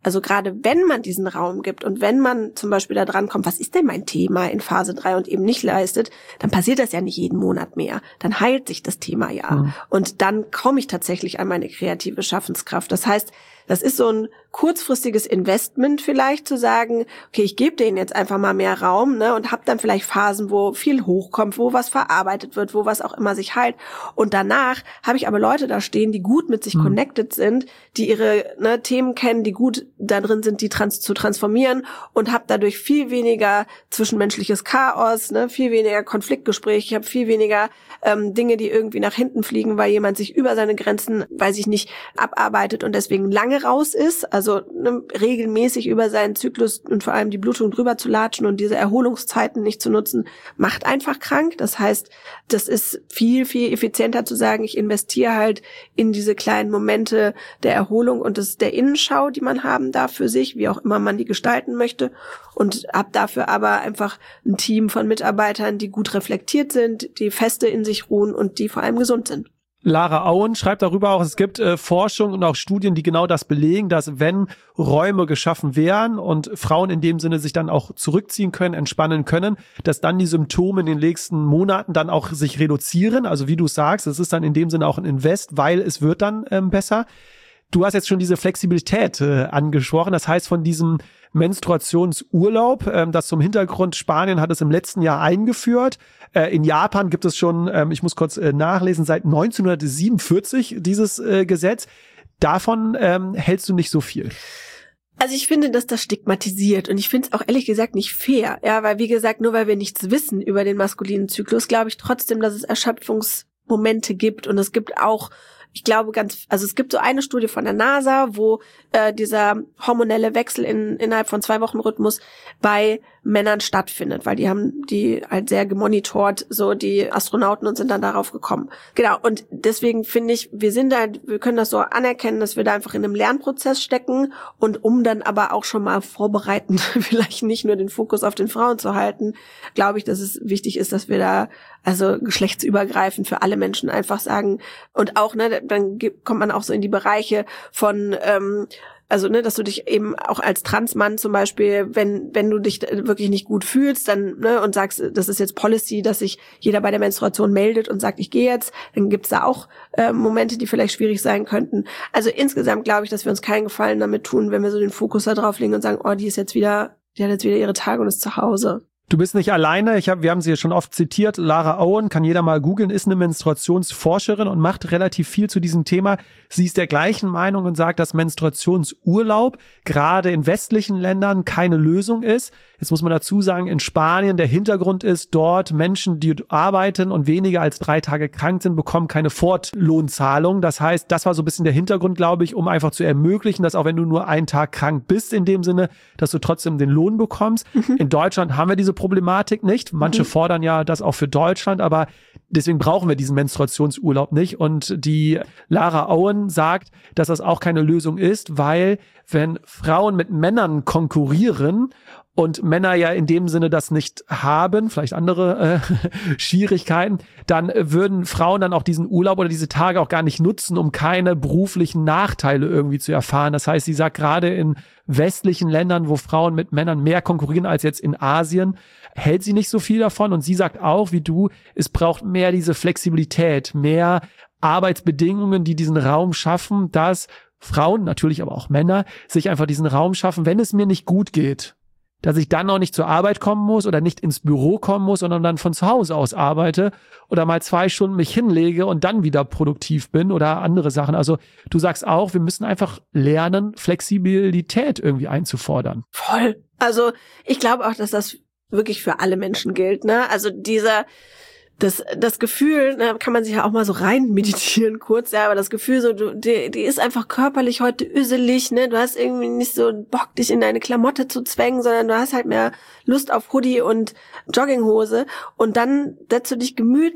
Also gerade wenn man diesen Raum gibt und wenn man zum Beispiel da dran kommt, was ist denn mein Thema in Phase drei und eben nicht leistet, dann passiert das ja nicht jeden Monat mehr. Dann heilt sich das Thema ja. Mhm. Und dann komme ich tatsächlich an meine kreative Schaffenskraft. Das heißt, das ist so ein kurzfristiges Investment vielleicht zu sagen, okay, ich gebe denen jetzt einfach mal mehr Raum, ne, und habe dann vielleicht Phasen, wo viel hochkommt, wo was verarbeitet wird, wo was auch immer sich heilt. Und danach habe ich aber Leute da stehen, die gut mit sich mhm. connected sind, die ihre ne, Themen kennen, die gut da drin sind, die trans- zu transformieren und habe dadurch viel weniger zwischenmenschliches Chaos, ne, viel weniger Konfliktgespräche, ich habe viel weniger ähm, Dinge, die irgendwie nach hinten fliegen, weil jemand sich über seine Grenzen, weiß ich nicht, abarbeitet und deswegen lange raus ist, also ne, regelmäßig über seinen Zyklus und vor allem die Blutung drüber zu latschen und diese Erholungszeiten nicht zu nutzen, macht einfach krank. Das heißt, das ist viel, viel effizienter zu sagen, ich investiere halt in diese kleinen Momente der Erholung und des, der Innenschau, die man haben darf für sich, wie auch immer man die gestalten möchte, und hab dafür aber einfach ein Team von Mitarbeitern, die gut reflektiert sind, die feste in sich ruhen und die vor allem gesund sind. Lara Auen schreibt darüber auch, es gibt äh, Forschung und auch Studien, die genau das belegen, dass wenn Räume geschaffen werden und Frauen in dem Sinne sich dann auch zurückziehen können, entspannen können, dass dann die Symptome in den nächsten Monaten dann auch sich reduzieren. Also wie du sagst, es ist dann in dem Sinne auch ein Invest, weil es wird dann ähm, besser. Du hast jetzt schon diese Flexibilität äh, angesprochen, das heißt von diesem Menstruationsurlaub, ähm, das zum Hintergrund, Spanien hat es im letzten Jahr eingeführt. Äh, in Japan gibt es schon, ähm, ich muss kurz äh, nachlesen, seit neunzehnhundertsiebenundvierzig dieses äh, Gesetz. Davon ähm, hältst du nicht so viel. Also ich finde, dass das stigmatisiert und ich finde es auch ehrlich gesagt nicht fair. Ja, weil wie gesagt, nur weil wir nichts wissen über den maskulinen Zyklus, glaube ich trotzdem, dass es Erschöpfungsmomente gibt und es gibt auch Ich glaube ganz, also es gibt so eine Studie von der NASA, wo äh, dieser hormonelle Wechsel in, innerhalb von zwei Wochen Rhythmus bei Männern stattfindet, weil die haben die halt sehr gemonitort, so die Astronauten, und sind dann darauf gekommen. Genau, und deswegen finde ich, wir sind da, wir können das so anerkennen, dass wir da einfach in einem Lernprozess stecken und um dann aber auch schon mal vorbereitend vielleicht nicht nur den Fokus auf den Frauen zu halten, glaube ich, dass es wichtig ist, dass wir da also geschlechtsübergreifend für alle Menschen einfach sagen und auch, ne, dann kommt man auch so in die Bereiche von ähm, also, ne, dass du dich eben auch als Transmann zum Beispiel, wenn wenn du dich wirklich nicht gut fühlst, dann ne und sagst, das ist jetzt Policy, dass sich jeder bei der Menstruation meldet und sagt, ich gehe jetzt, dann gibt's da auch äh, Momente, die vielleicht schwierig sein könnten. Also insgesamt glaube ich, dass wir uns keinen Gefallen damit tun, wenn wir so den Fokus da drauf legen und sagen, oh, die ist jetzt wieder, die hat jetzt wieder ihre Tage und ist zu Hause. Du bist nicht alleine. Ich hab, wir haben sie ja schon oft zitiert. Lara Auen, kann jeder mal googeln, ist eine Menstruationsforscherin und macht relativ viel zu diesem Thema. Sie ist der gleichen Meinung und sagt, dass Menstruationsurlaub gerade in westlichen Ländern keine Lösung ist. Jetzt muss man dazu sagen, in Spanien der Hintergrund ist, dort Menschen, die arbeiten und weniger als drei Tage krank sind, bekommen keine Fortlohnzahlung. Das heißt, das war so ein bisschen der Hintergrund, glaube ich, um einfach zu ermöglichen, dass auch wenn du nur einen Tag krank bist in dem Sinne, dass du trotzdem den Lohn bekommst. Mhm. In Deutschland haben wir diese Problematik nicht. Manche mhm. fordern ja das auch für Deutschland, aber deswegen brauchen wir diesen Menstruationsurlaub nicht. Und die Lara Auen sagt, dass das auch keine Lösung ist, weil wenn Frauen mit Männern konkurrieren und Männer ja in dem Sinne das nicht haben, vielleicht andere äh, Schwierigkeiten, dann würden Frauen dann auch diesen Urlaub oder diese Tage auch gar nicht nutzen, um keine beruflichen Nachteile irgendwie zu erfahren. Das heißt, sie sagt, gerade in westlichen Ländern, wo Frauen mit Männern mehr konkurrieren als jetzt in Asien, hält sie nicht so viel davon. Und sie sagt auch, wie du, es braucht mehr diese Flexibilität, mehr Arbeitsbedingungen, die diesen Raum schaffen, dass Frauen, natürlich aber auch Männer, sich einfach diesen Raum schaffen, wenn es mir nicht gut geht, dass ich dann auch nicht zur Arbeit kommen muss oder nicht ins Büro kommen muss, sondern dann von zu Hause aus arbeite oder mal zwei Stunden mich hinlege und dann wieder produktiv bin oder andere Sachen. Also du sagst auch, wir müssen einfach lernen, Flexibilität irgendwie einzufordern. Voll. Also ich glaube auch, dass das wirklich für alle Menschen gilt, ne? Also dieser Das, das Gefühl, da kann man sich ja auch mal so rein meditieren kurz, ja, aber das Gefühl so, du, die, die ist einfach körperlich heute üselig, ne, du hast irgendwie nicht so Bock, dich in deine Klamotte zu zwängen, sondern du hast halt mehr Lust auf Hoodie und Jogginghose und dann setzt du dich gemütlich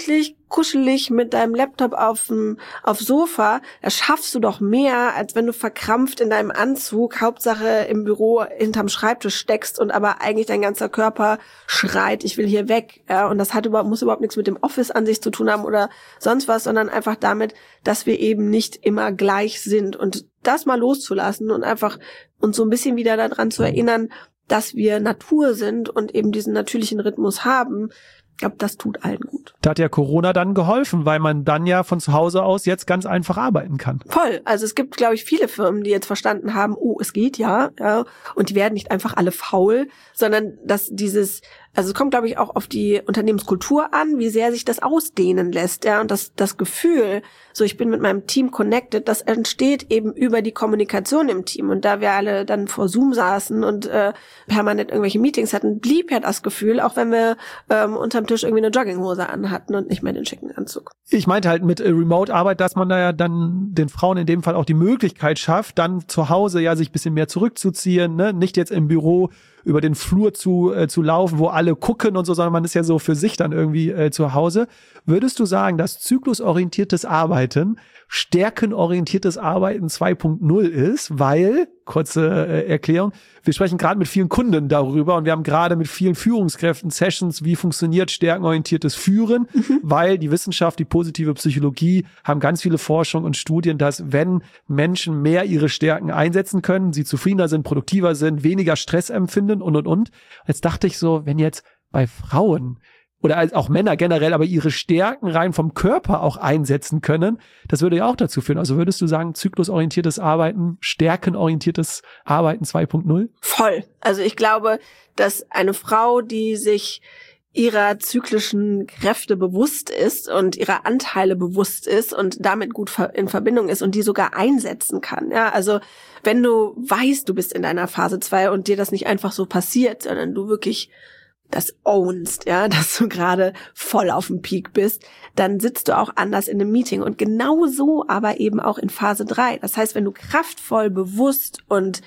kuschelig mit deinem Laptop auf dem auf Sofa, da schaffst du doch mehr, als wenn du verkrampft in deinem Anzug, Hauptsache im Büro hinterm Schreibtisch steckst und aber eigentlich dein ganzer Körper schreit, ich will hier weg. Ja, und das hat überhaupt, muss überhaupt nichts mit dem Office an sich zu tun haben oder sonst was, sondern einfach damit, dass wir eben nicht immer gleich sind. Und das mal loszulassen und einfach uns so ein bisschen wieder daran zu erinnern, dass wir Natur sind und eben diesen natürlichen Rhythmus haben, ich glaube, das tut allen gut. Da hat ja Corona dann geholfen, weil man dann ja von zu Hause aus jetzt ganz einfach arbeiten kann. Voll. Also es gibt, glaube ich, viele Firmen, die jetzt verstanden haben, oh, es geht ja, ja, und die werden nicht einfach alle faul, sondern dass dieses, also es kommt, glaube ich, auch auf die Unternehmenskultur an, wie sehr sich das ausdehnen lässt, ja, und das, das Gefühl, so ich bin mit meinem Team connected, das entsteht eben über die Kommunikation im Team. Und da wir alle dann vor Zoom saßen und äh, permanent irgendwelche Meetings hatten, blieb ja das Gefühl, auch wenn wir ähm, unterm Tisch irgendwie eine Jogginghose anhatten und nicht mehr den schicken Anzug. Ich meinte halt mit äh, Remote-Arbeit, dass man da ja dann den Frauen in dem Fall auch die Möglichkeit schafft, dann zu Hause ja sich ein bisschen mehr zurückzuziehen, ne? Nicht jetzt im Büro über den Flur zu äh, zu laufen, wo alle gucken und so, sondern man ist ja so für sich dann irgendwie äh, zu Hause. Würdest du sagen, dass zyklusorientiertes Arbeiten stärkenorientiertes Arbeiten zwei Punkt null ist? Weil, kurze äh, Erklärung, wir sprechen gerade mit vielen Kunden darüber und wir haben gerade mit vielen Führungskräften Sessions, wie funktioniert stärkenorientiertes Führen, mhm. weil die Wissenschaft, die positive Psychologie haben ganz viele Forschungen und Studien, dass wenn Menschen mehr ihre Stärken einsetzen können, sie zufriedener sind, produktiver sind, weniger Stress empfinden und, und, und. Jetzt dachte ich so, wenn jetzt bei Frauen oder auch Männer generell, aber ihre Stärken rein vom Körper auch einsetzen können, das würde ja auch dazu führen. Also würdest du sagen, zyklusorientiertes Arbeiten, stärkenorientiertes Arbeiten zwei Punkt null? Voll. Also ich glaube, dass eine Frau, die sich ihrer zyklischen Kräfte bewusst ist und ihrer Anteile bewusst ist und damit gut in Verbindung ist und die sogar einsetzen kann. Ja, also wenn du weißt, du bist in deiner Phase zwei und dir das nicht einfach so passiert, sondern du wirklich das ownst, ja, dass du gerade voll auf dem Peak bist, dann sitzt du auch anders in einem Meeting und genau so aber eben auch in Phase drei. Das heißt, wenn du kraftvoll, bewusst und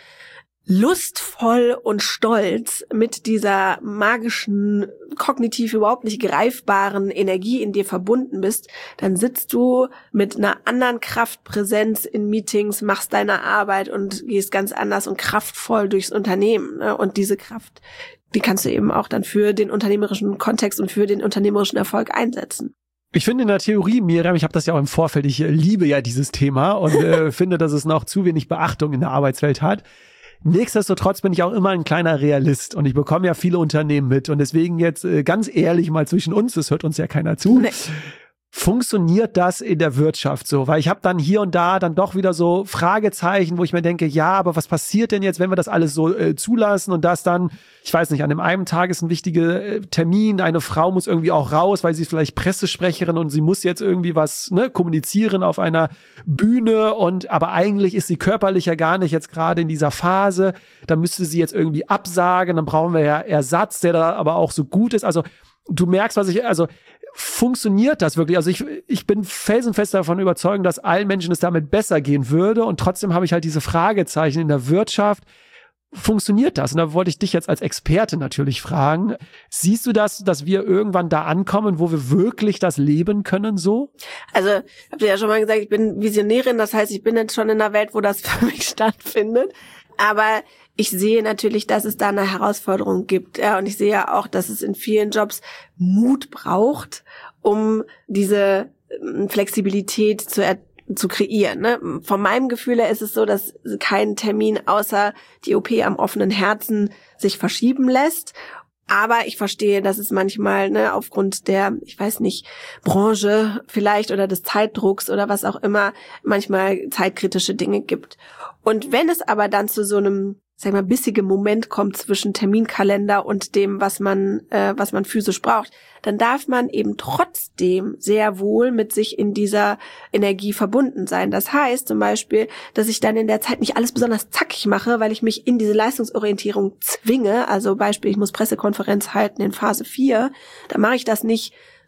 lustvoll und stolz mit dieser magischen, kognitiv überhaupt nicht greifbaren Energie in dir verbunden bist, dann sitzt du mit einer anderen Kraftpräsenz in Meetings, machst deine Arbeit und gehst ganz anders und kraftvoll durchs Unternehmen, ne? Und diese Kraft, die kannst du eben auch dann für den unternehmerischen Kontext und für den unternehmerischen Erfolg einsetzen. Ich finde in der Theorie, Miriam, ich habe das ja auch im Vorfeld, ich liebe ja dieses Thema und äh, finde, dass es noch zu wenig Beachtung in der Arbeitswelt hat. Nichtsdestotrotz bin ich auch immer ein kleiner Realist und ich bekomme ja viele Unternehmen mit und deswegen jetzt äh, ganz ehrlich mal zwischen uns, das hört uns ja keiner zu. Nee. Funktioniert das in der Wirtschaft so? Weil ich habe dann hier und da dann doch wieder so Fragezeichen, wo ich mir denke, ja, aber was passiert denn jetzt, wenn wir das alles so äh, zulassen und das dann, ich weiß nicht, an dem einen Tag ist ein wichtiger äh, Termin, eine Frau muss irgendwie auch raus, weil sie ist vielleicht Pressesprecherin und sie muss jetzt irgendwie was ne, kommunizieren auf einer Bühne und aber eigentlich ist sie körperlich ja gar nicht jetzt gerade in dieser Phase, dann müsste sie jetzt irgendwie absagen, dann brauchen wir ja Ersatz, der da aber auch so gut ist, also du merkst, was ich, also funktioniert das wirklich? Also ich, ich bin felsenfest davon überzeugt, dass allen Menschen es damit besser gehen würde und trotzdem habe ich halt diese Fragezeichen in der Wirtschaft. Funktioniert das? Und da wollte ich dich jetzt als Experte natürlich fragen. Siehst du das, dass wir irgendwann da ankommen, wo wir wirklich das leben können so? Also, ich habe ja schon mal gesagt, ich bin Visionärin, das heißt, ich bin jetzt schon in einer Welt, wo das für mich stattfindet. Aber ich sehe natürlich, dass es da eine Herausforderung gibt. Ja, und ich sehe ja auch, dass es in vielen Jobs Mut braucht, um diese Flexibilität zu er- zu kreieren. Ne? Von meinem Gefühl her ist es so, dass kein Termin außer die O P am offenen Herzen sich verschieben lässt. Aber ich verstehe, dass es manchmal ne, aufgrund der, ich weiß nicht, Branche vielleicht oder des Zeitdrucks oder was auch immer, manchmal zeitkritische Dinge gibt. Und wenn es aber dann zu so einem, sag ich mal, bissigen Moment kommt zwischen Terminkalender und dem, was man, äh, was man physisch braucht, dann darf man eben trotzdem sehr wohl mit sich in dieser Energie verbunden sein. Das heißt zum Beispiel, dass ich dann in der Zeit nicht alles besonders zackig mache, weil ich mich in diese Leistungsorientierung zwinge. Also Beispiel, ich muss Pressekonferenz halten in Phase vier. Da mache ich das nicht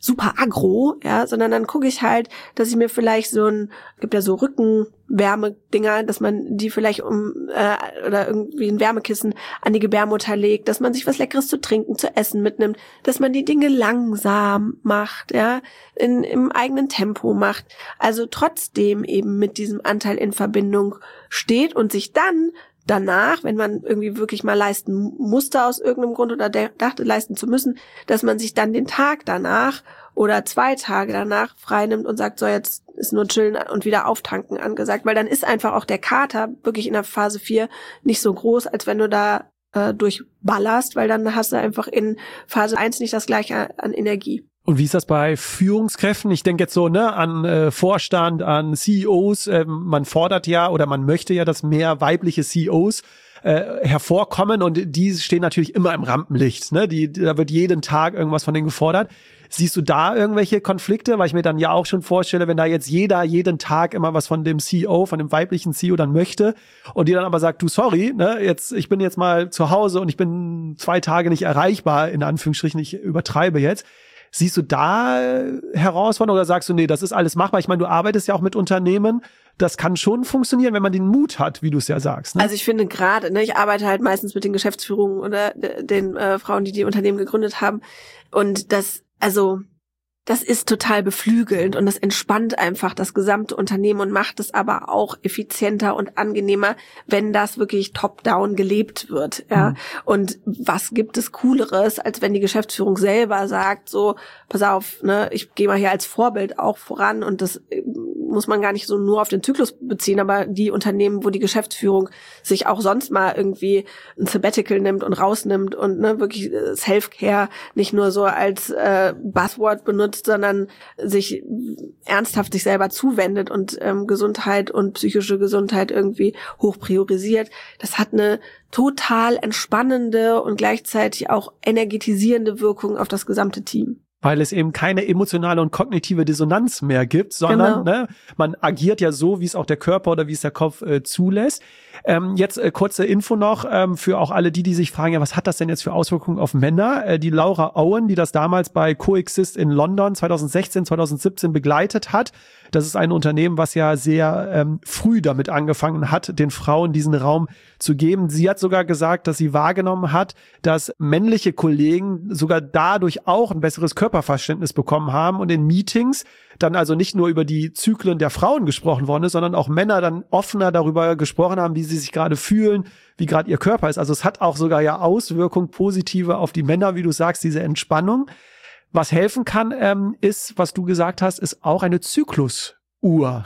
super aggro, ja, sondern dann gucke ich halt, dass ich mir vielleicht so ein, gibt ja so Rückenwärmedinger, dass man die vielleicht um, äh, oder irgendwie ein Wärmekissen an die Gebärmutter legt, dass man sich was Leckeres zu trinken, zu essen mitnimmt, dass man die Dinge langsam macht, ja, in, im eigenen Tempo macht, also trotzdem eben mit diesem Anteil in Verbindung steht und sich dann danach, wenn man irgendwie wirklich mal leisten musste aus irgendeinem Grund oder dachte, leisten zu müssen, dass man sich dann den Tag danach oder zwei Tage danach freinimmt und sagt, so jetzt ist nur chillen und wieder auftanken angesagt, weil dann ist einfach auch der Kater wirklich in der Phase vier nicht so groß, als wenn du da äh, durchballerst, weil dann hast du einfach in Phase eins nicht das gleiche an Energie. Und wie ist das bei Führungskräften? Ich denke jetzt so ne an äh, Vorstand, an C E Os. Äh, man fordert ja oder man möchte ja, dass mehr weibliche C E Os äh, hervorkommen und die stehen natürlich immer im Rampenlicht. Ne? Die, da wird jeden Tag irgendwas von denen gefordert. Siehst du da irgendwelche Konflikte? Weil ich mir dann ja auch schon vorstelle, wenn da jetzt jeder jeden Tag immer was von dem C E O, von dem weiblichen C E O dann möchte und die dann aber sagt, du sorry, ne, jetzt ich bin jetzt mal zu Hause und ich bin zwei Tage nicht erreichbar, in Anführungsstrichen, ich übertreibe jetzt. Siehst du da Herausforderungen oder sagst du, nee, das ist alles machbar? Ich meine, du arbeitest ja auch mit Unternehmen. Das kann schon funktionieren, wenn man den Mut hat, wie du es ja sagst. Ne? Also ich finde gerade, ne, ich arbeite halt meistens mit den Geschäftsführungen oder den äh, Frauen, die die Unternehmen gegründet haben. Und das, also das ist total beflügelnd und das entspannt einfach das gesamte Unternehmen und macht es aber auch effizienter und angenehmer, wenn das wirklich top-down gelebt wird. Ja. Mhm. Und was gibt es Cooleres, als wenn die Geschäftsführung selber sagt, so, pass auf, ne, ich gehe mal hier als Vorbild auch voran und das muss man gar nicht so nur auf den Zyklus beziehen, aber die Unternehmen, wo die Geschäftsführung sich auch sonst mal irgendwie ein Sabbatical nimmt und rausnimmt und ne, wirklich Self-Care nicht nur so als äh, Buzzword benutzt, sondern sich ernsthaft sich selber zuwendet und ähm, Gesundheit und psychische Gesundheit irgendwie hoch priorisiert. Das hat eine total entspannende und gleichzeitig auch energetisierende Wirkung auf das gesamte Team. Weil es eben keine emotionale und kognitive Dissonanz mehr gibt, sondern genau. ne, man agiert ja so, wie es auch der Körper oder wie es der Kopf äh, zulässt. Ähm, jetzt äh, kurze Info noch ähm, für auch alle die, die sich fragen, ja, was hat das denn jetzt für Auswirkungen auf Männer? Äh, die Laura Owen, die das damals bei Coexist in London zwanzig sechzehn, zwanzig siebzehn begleitet hat, das ist ein Unternehmen, was ja sehr ähm, früh damit angefangen hat, den Frauen diesen Raum zu geben. Sie hat sogar gesagt, dass sie wahrgenommen hat, dass männliche Kollegen sogar dadurch auch ein besseres Körperverständnis bekommen haben und in Meetings dann also nicht nur über die Zyklen der Frauen gesprochen worden ist, sondern auch Männer dann offener darüber gesprochen haben, wie sie sich gerade fühlen, wie gerade ihr Körper ist. Also es hat auch sogar ja Auswirkungen positive auf die Männer, wie du sagst, diese Entspannung. Was helfen kann, ähm, ist, was du gesagt hast, ist auch eine Zyklusuhr.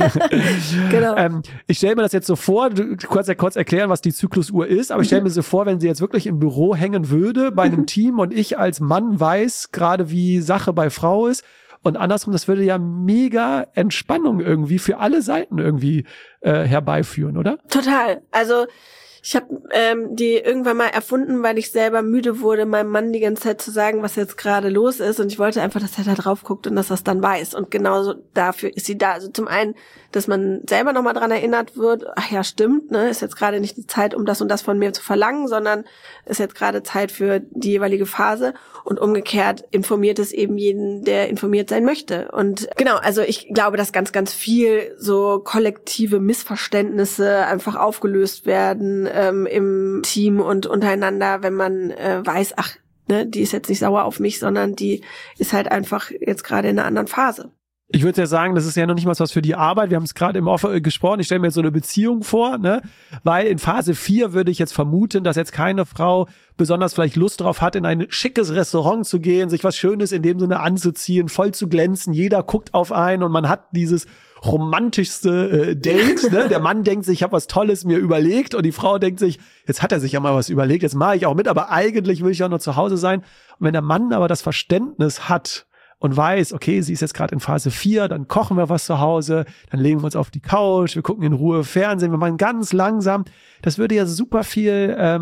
Genau. ähm, ich stelle mir das jetzt so vor, du kannst ja kurz erklären, was die Zyklusuhr ist, aber ich stelle mir so vor, wenn sie jetzt wirklich im Büro hängen würde bei einem Team und ich als Mann weiß gerade, wie Sache bei Frau ist und andersrum, das würde ja mega Entspannung irgendwie für alle Seiten irgendwie äh, herbeiführen, oder? Total. Also ich habe ähm, die irgendwann mal erfunden, weil ich selber müde wurde, meinem Mann die ganze Zeit zu sagen, was jetzt gerade los ist. Und ich wollte einfach, dass er da drauf guckt und dass er es dann weiß. Und genauso dafür ist sie da. Also zum einen, dass man selber nochmal dran erinnert wird, ach ja, stimmt, ne, ist jetzt gerade nicht die Zeit, um das und das von mir zu verlangen, sondern ist jetzt gerade Zeit für die jeweilige Phase. Und umgekehrt informiert es eben jeden, der informiert sein möchte. Und genau, also ich glaube, dass ganz, ganz viel so kollektive Missverständnisse einfach aufgelöst werden ähm, im Team und untereinander, wenn man äh, weiß, ach, ne, die ist jetzt nicht sauer auf mich, sondern die ist halt einfach jetzt gerade in einer anderen Phase. Ich würde ja sagen, das ist ja noch nicht mal was für die Arbeit. Wir haben es gerade im Off gesprochen. Ich stelle mir jetzt so eine Beziehung vor, ne? Weil in Phase vier würde ich jetzt vermuten, dass jetzt keine Frau besonders vielleicht Lust drauf hat, in ein schickes Restaurant zu gehen, sich was Schönes in dem Sinne anzuziehen, voll zu glänzen. Jeder guckt auf einen und man hat dieses romantischste äh, Date. Ne? Der Mann denkt sich, ich habe was Tolles mir überlegt und die Frau denkt sich, jetzt hat er sich ja mal was überlegt, jetzt mache ich auch mit, aber eigentlich will ich auch nur zu Hause sein. Und wenn der Mann aber das Verständnis hat, und weiß, okay, sie ist jetzt gerade in Phase vier, dann kochen wir was zu Hause, dann legen wir uns auf die Couch, wir gucken in Ruhe Fernsehen, wir machen ganz langsam. Das würde ja super viel ähm,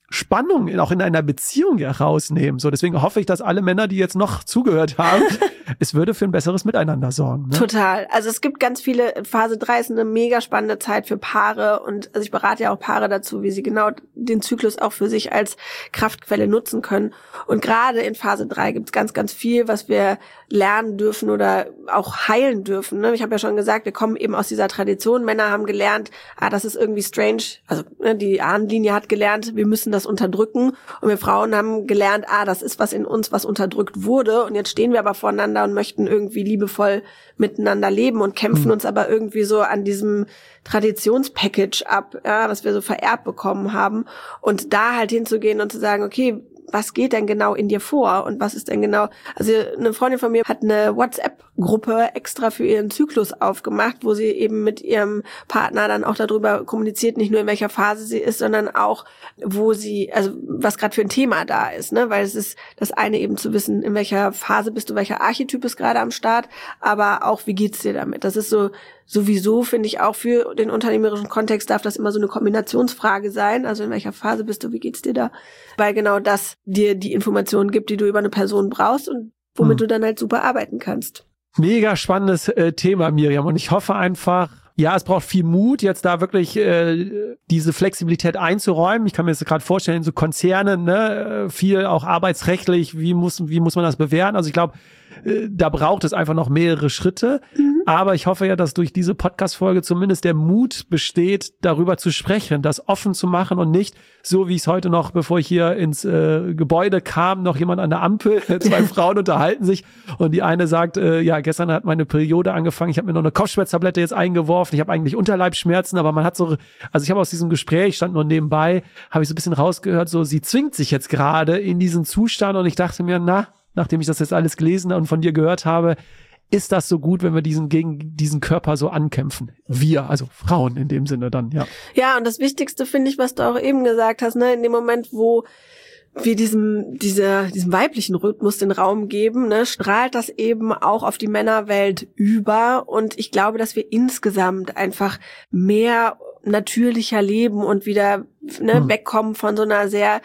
Spannung auch in einer Beziehung herausnehmen. So, deswegen hoffe ich, dass alle Männer, die jetzt noch zugehört haben, es würde für ein besseres Miteinander sorgen. Ne? Total. Also es gibt ganz viele, Phase drei ist eine mega spannende Zeit für Paare und also ich berate ja auch Paare dazu, wie sie genau den Zyklus auch für sich als Kraftquelle nutzen können. Und gerade in Phase drei gibt es ganz, ganz viel, was wir lernen dürfen oder auch heilen dürfen. Ne? Ich habe ja schon gesagt, wir kommen eben aus dieser Tradition. Männer haben gelernt, ah, das ist irgendwie strange. Also ne, die Ahnenlinie hat gelernt, wir müssen das unterdrücken. Und wir Frauen haben gelernt, ah, das ist was in uns, was unterdrückt wurde. Und jetzt stehen wir aber voreinander und möchten irgendwie liebevoll miteinander leben und kämpfen mhm. uns aber irgendwie so an diesem Traditionspackage ab, ja, was wir so vererbt bekommen haben. Und da halt hinzugehen und zu sagen, okay, was geht denn genau in dir vor und was ist denn genau, also eine Freundin von mir hat eine WhatsApp-Gruppe extra für ihren Zyklus aufgemacht, wo sie eben mit ihrem Partner dann auch darüber kommuniziert, nicht nur in welcher Phase sie ist, sondern auch, wo sie, also was gerade für ein Thema da ist, ne, weil es ist das eine eben zu wissen, in welcher Phase bist du, welcher Archetyp ist gerade am Start, aber auch, wie geht's dir damit? Das ist so, sowieso finde ich auch für den unternehmerischen Kontext darf das immer so eine Kombinationsfrage sein, also in welcher Phase bist du, wie geht's dir da? Weil genau das dir die Informationen gibt, die du über eine Person brauchst und womit hm. du dann halt super arbeiten kannst. Mega spannendes äh, Thema, Miriam, und ich hoffe einfach, ja, es braucht viel Mut, jetzt da wirklich äh, diese Flexibilität einzuräumen. Ich kann mir das gerade vorstellen, so Konzerne, ne, viel auch arbeitsrechtlich, wie muss wie muss man das bewerten? Also ich glaube, äh, da braucht es einfach noch mehrere Schritte. Mhm. Aber ich hoffe ja, dass durch diese Podcast-Folge zumindest der Mut besteht, darüber zu sprechen, das offen zu machen und nicht so, wie es heute noch, bevor ich hier ins äh, Gebäude kam, noch jemand an der Ampel, zwei Frauen unterhalten sich und die eine sagt, äh, ja, gestern hat meine Periode angefangen, ich habe mir noch eine Kopfschmerztablette jetzt eingeworfen, ich habe eigentlich Unterleibsschmerzen, aber man hat so, also ich habe aus diesem Gespräch, stand nur nebenbei, habe ich so ein bisschen rausgehört, so sie zwingt sich jetzt gerade in diesen Zustand und ich dachte mir, na, nachdem ich das jetzt alles gelesen und von dir gehört habe, ist das so gut, wenn wir diesen gegen diesen Körper so ankämpfen? Wir, also Frauen in dem Sinne dann, ja. Ja, und das Wichtigste finde ich, was du auch eben gesagt hast, ne, in dem Moment, wo wir diesem, dieser, diesem weiblichen Rhythmus den Raum geben, ne, strahlt das eben auch auf die Männerwelt über. Und ich glaube, dass wir insgesamt einfach mehr natürlicher leben und wieder ne, hm. wegkommen von so einer sehr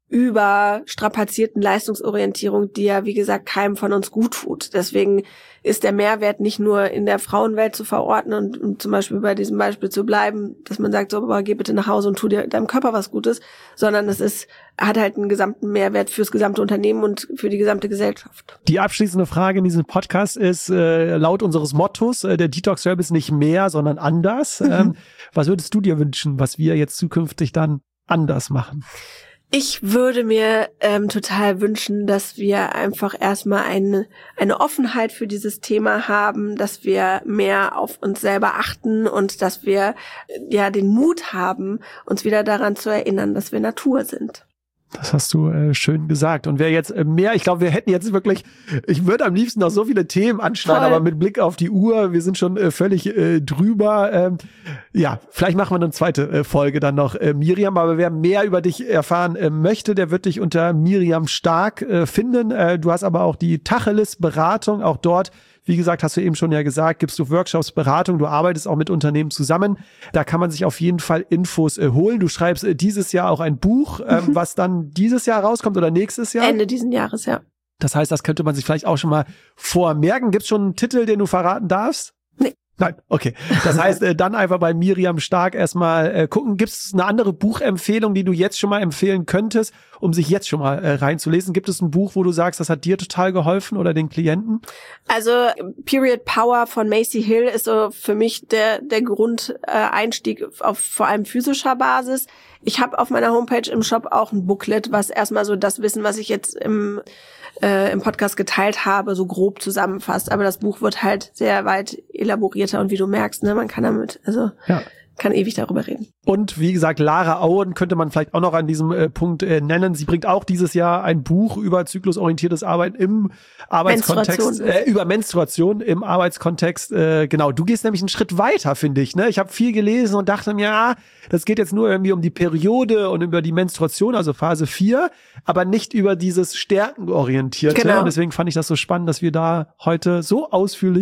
überstrapazierten Leistungsorientierung, die ja, wie gesagt, keinem von uns gut tut. Deswegen ist der Mehrwert nicht nur in der Frauenwelt zu verorten und, und zum Beispiel bei diesem Beispiel zu bleiben, dass man sagt, so, aber geh bitte nach Hause und tu dir deinem Körper was Gutes, sondern es ist, hat halt einen gesamten Mehrwert fürs gesamte Unternehmen und für die gesamte Gesellschaft. Die abschließende Frage in diesem Podcast ist, äh, laut unseres Mottos, äh, der Detox Rebels nicht mehr, sondern anders. Mhm. Ähm, was würdest du dir wünschen, was wir jetzt zukünftig dann anders machen? Ich würde mir ähm, total wünschen, dass wir einfach erstmal eine, eine Offenheit für dieses Thema haben, dass wir mehr auf uns selber achten und dass wir ja den Mut haben, uns wieder daran zu erinnern, dass wir Natur sind. Das hast du äh, schön gesagt. Und wer jetzt äh, mehr, ich glaube, wir hätten jetzt wirklich, ich würde am liebsten noch so viele Themen anschneiden, Voll. aber mit Blick auf die Uhr, wir sind schon äh, völlig äh, drüber. Ähm, ja, vielleicht machen wir eine zweite äh, Folge dann noch, äh, Miriam. Aber wer mehr über dich erfahren äh, möchte, der wird dich unter Miriam Stark äh, finden. Äh, du hast aber auch die Tacheles-Beratung, auch dort. Wie gesagt, hast du eben schon ja gesagt, gibst du Workshops, Beratung, du arbeitest auch mit Unternehmen zusammen. Da kann man sich auf jeden Fall Infos äh, holen. Du schreibst äh, dieses Jahr auch ein Buch, ähm, mhm. was dann dieses Jahr rauskommt oder nächstes Jahr? Ende diesen Jahres, ja. Das heißt, das könnte man sich vielleicht auch schon mal vormerken. Gibt es schon einen Titel, den du verraten darfst? Nee. Nein, okay. Das heißt, äh, dann einfach bei Miriam Stark erstmal äh, gucken. Gibt es eine andere Buchempfehlung, die du jetzt schon mal empfehlen könntest, um sich jetzt schon mal äh, reinzulesen? Gibt es ein Buch, wo du sagst, das hat dir total geholfen oder den Klienten? Also Period Power von Macy Hill ist so für mich der der Grundeinstieg äh, auf vor allem physischer Basis. Ich habe auf meiner Homepage im Shop auch ein Booklet, was erstmal so das Wissen, was ich jetzt im äh, im Podcast geteilt habe, so grob zusammenfasst. Aber das Buch wird halt sehr weit elaborierter und wie du merkst, ne, man kann damit, also ja. kann ewig darüber reden. Und wie gesagt, Lara Auen könnte man vielleicht auch noch an diesem äh, Punkt äh, nennen. Sie bringt auch dieses Jahr ein Buch über zyklusorientiertes Arbeiten im Arbeitskontext, Menstruation. Äh, über Menstruation im Arbeitskontext. Äh, genau, du gehst nämlich einen Schritt weiter, finde ich. Ne? Ich habe viel gelesen und dachte mir, ja, das geht jetzt nur irgendwie um die Periode und über die Menstruation, also Phase vier, aber nicht über dieses Stärkenorientierte. Genau. Und deswegen fand ich das so spannend, dass wir da heute so ausführlich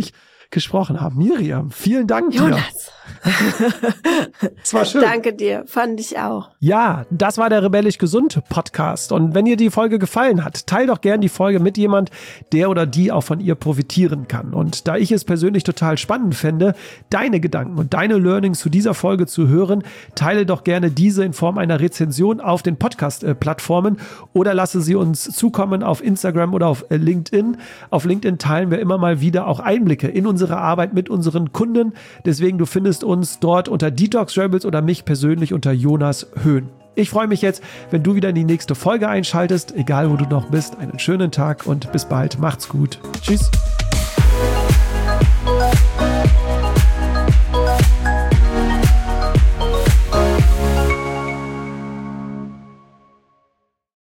gesprochen haben. Miriam, vielen Dank dir. Jonas. Es war schön. Danke dir, fand ich auch. Ja, das war der Rebellisch Gesund Podcast. Und wenn dir die Folge gefallen hat, teil doch gern die Folge mit jemand, der oder die auch von ihr profitieren kann. Und da ich es persönlich total spannend fände, deine Gedanken und deine Learnings zu dieser Folge zu hören, teile doch gerne diese in Form einer Rezension auf den Podcast-Plattformen oder lasse sie uns zukommen auf Instagram oder auf LinkedIn. Auf LinkedIn teilen wir immer mal wieder auch Einblicke in unsere Arbeit mit unseren Kunden. Deswegen, du findest uns dort unter Detox Rebels oder mich persönlich unter Jonas Höhn. Ich freue mich jetzt, wenn du wieder in die nächste Folge einschaltest, egal wo du noch bist. Einen schönen Tag und bis bald. Macht's gut. Tschüss.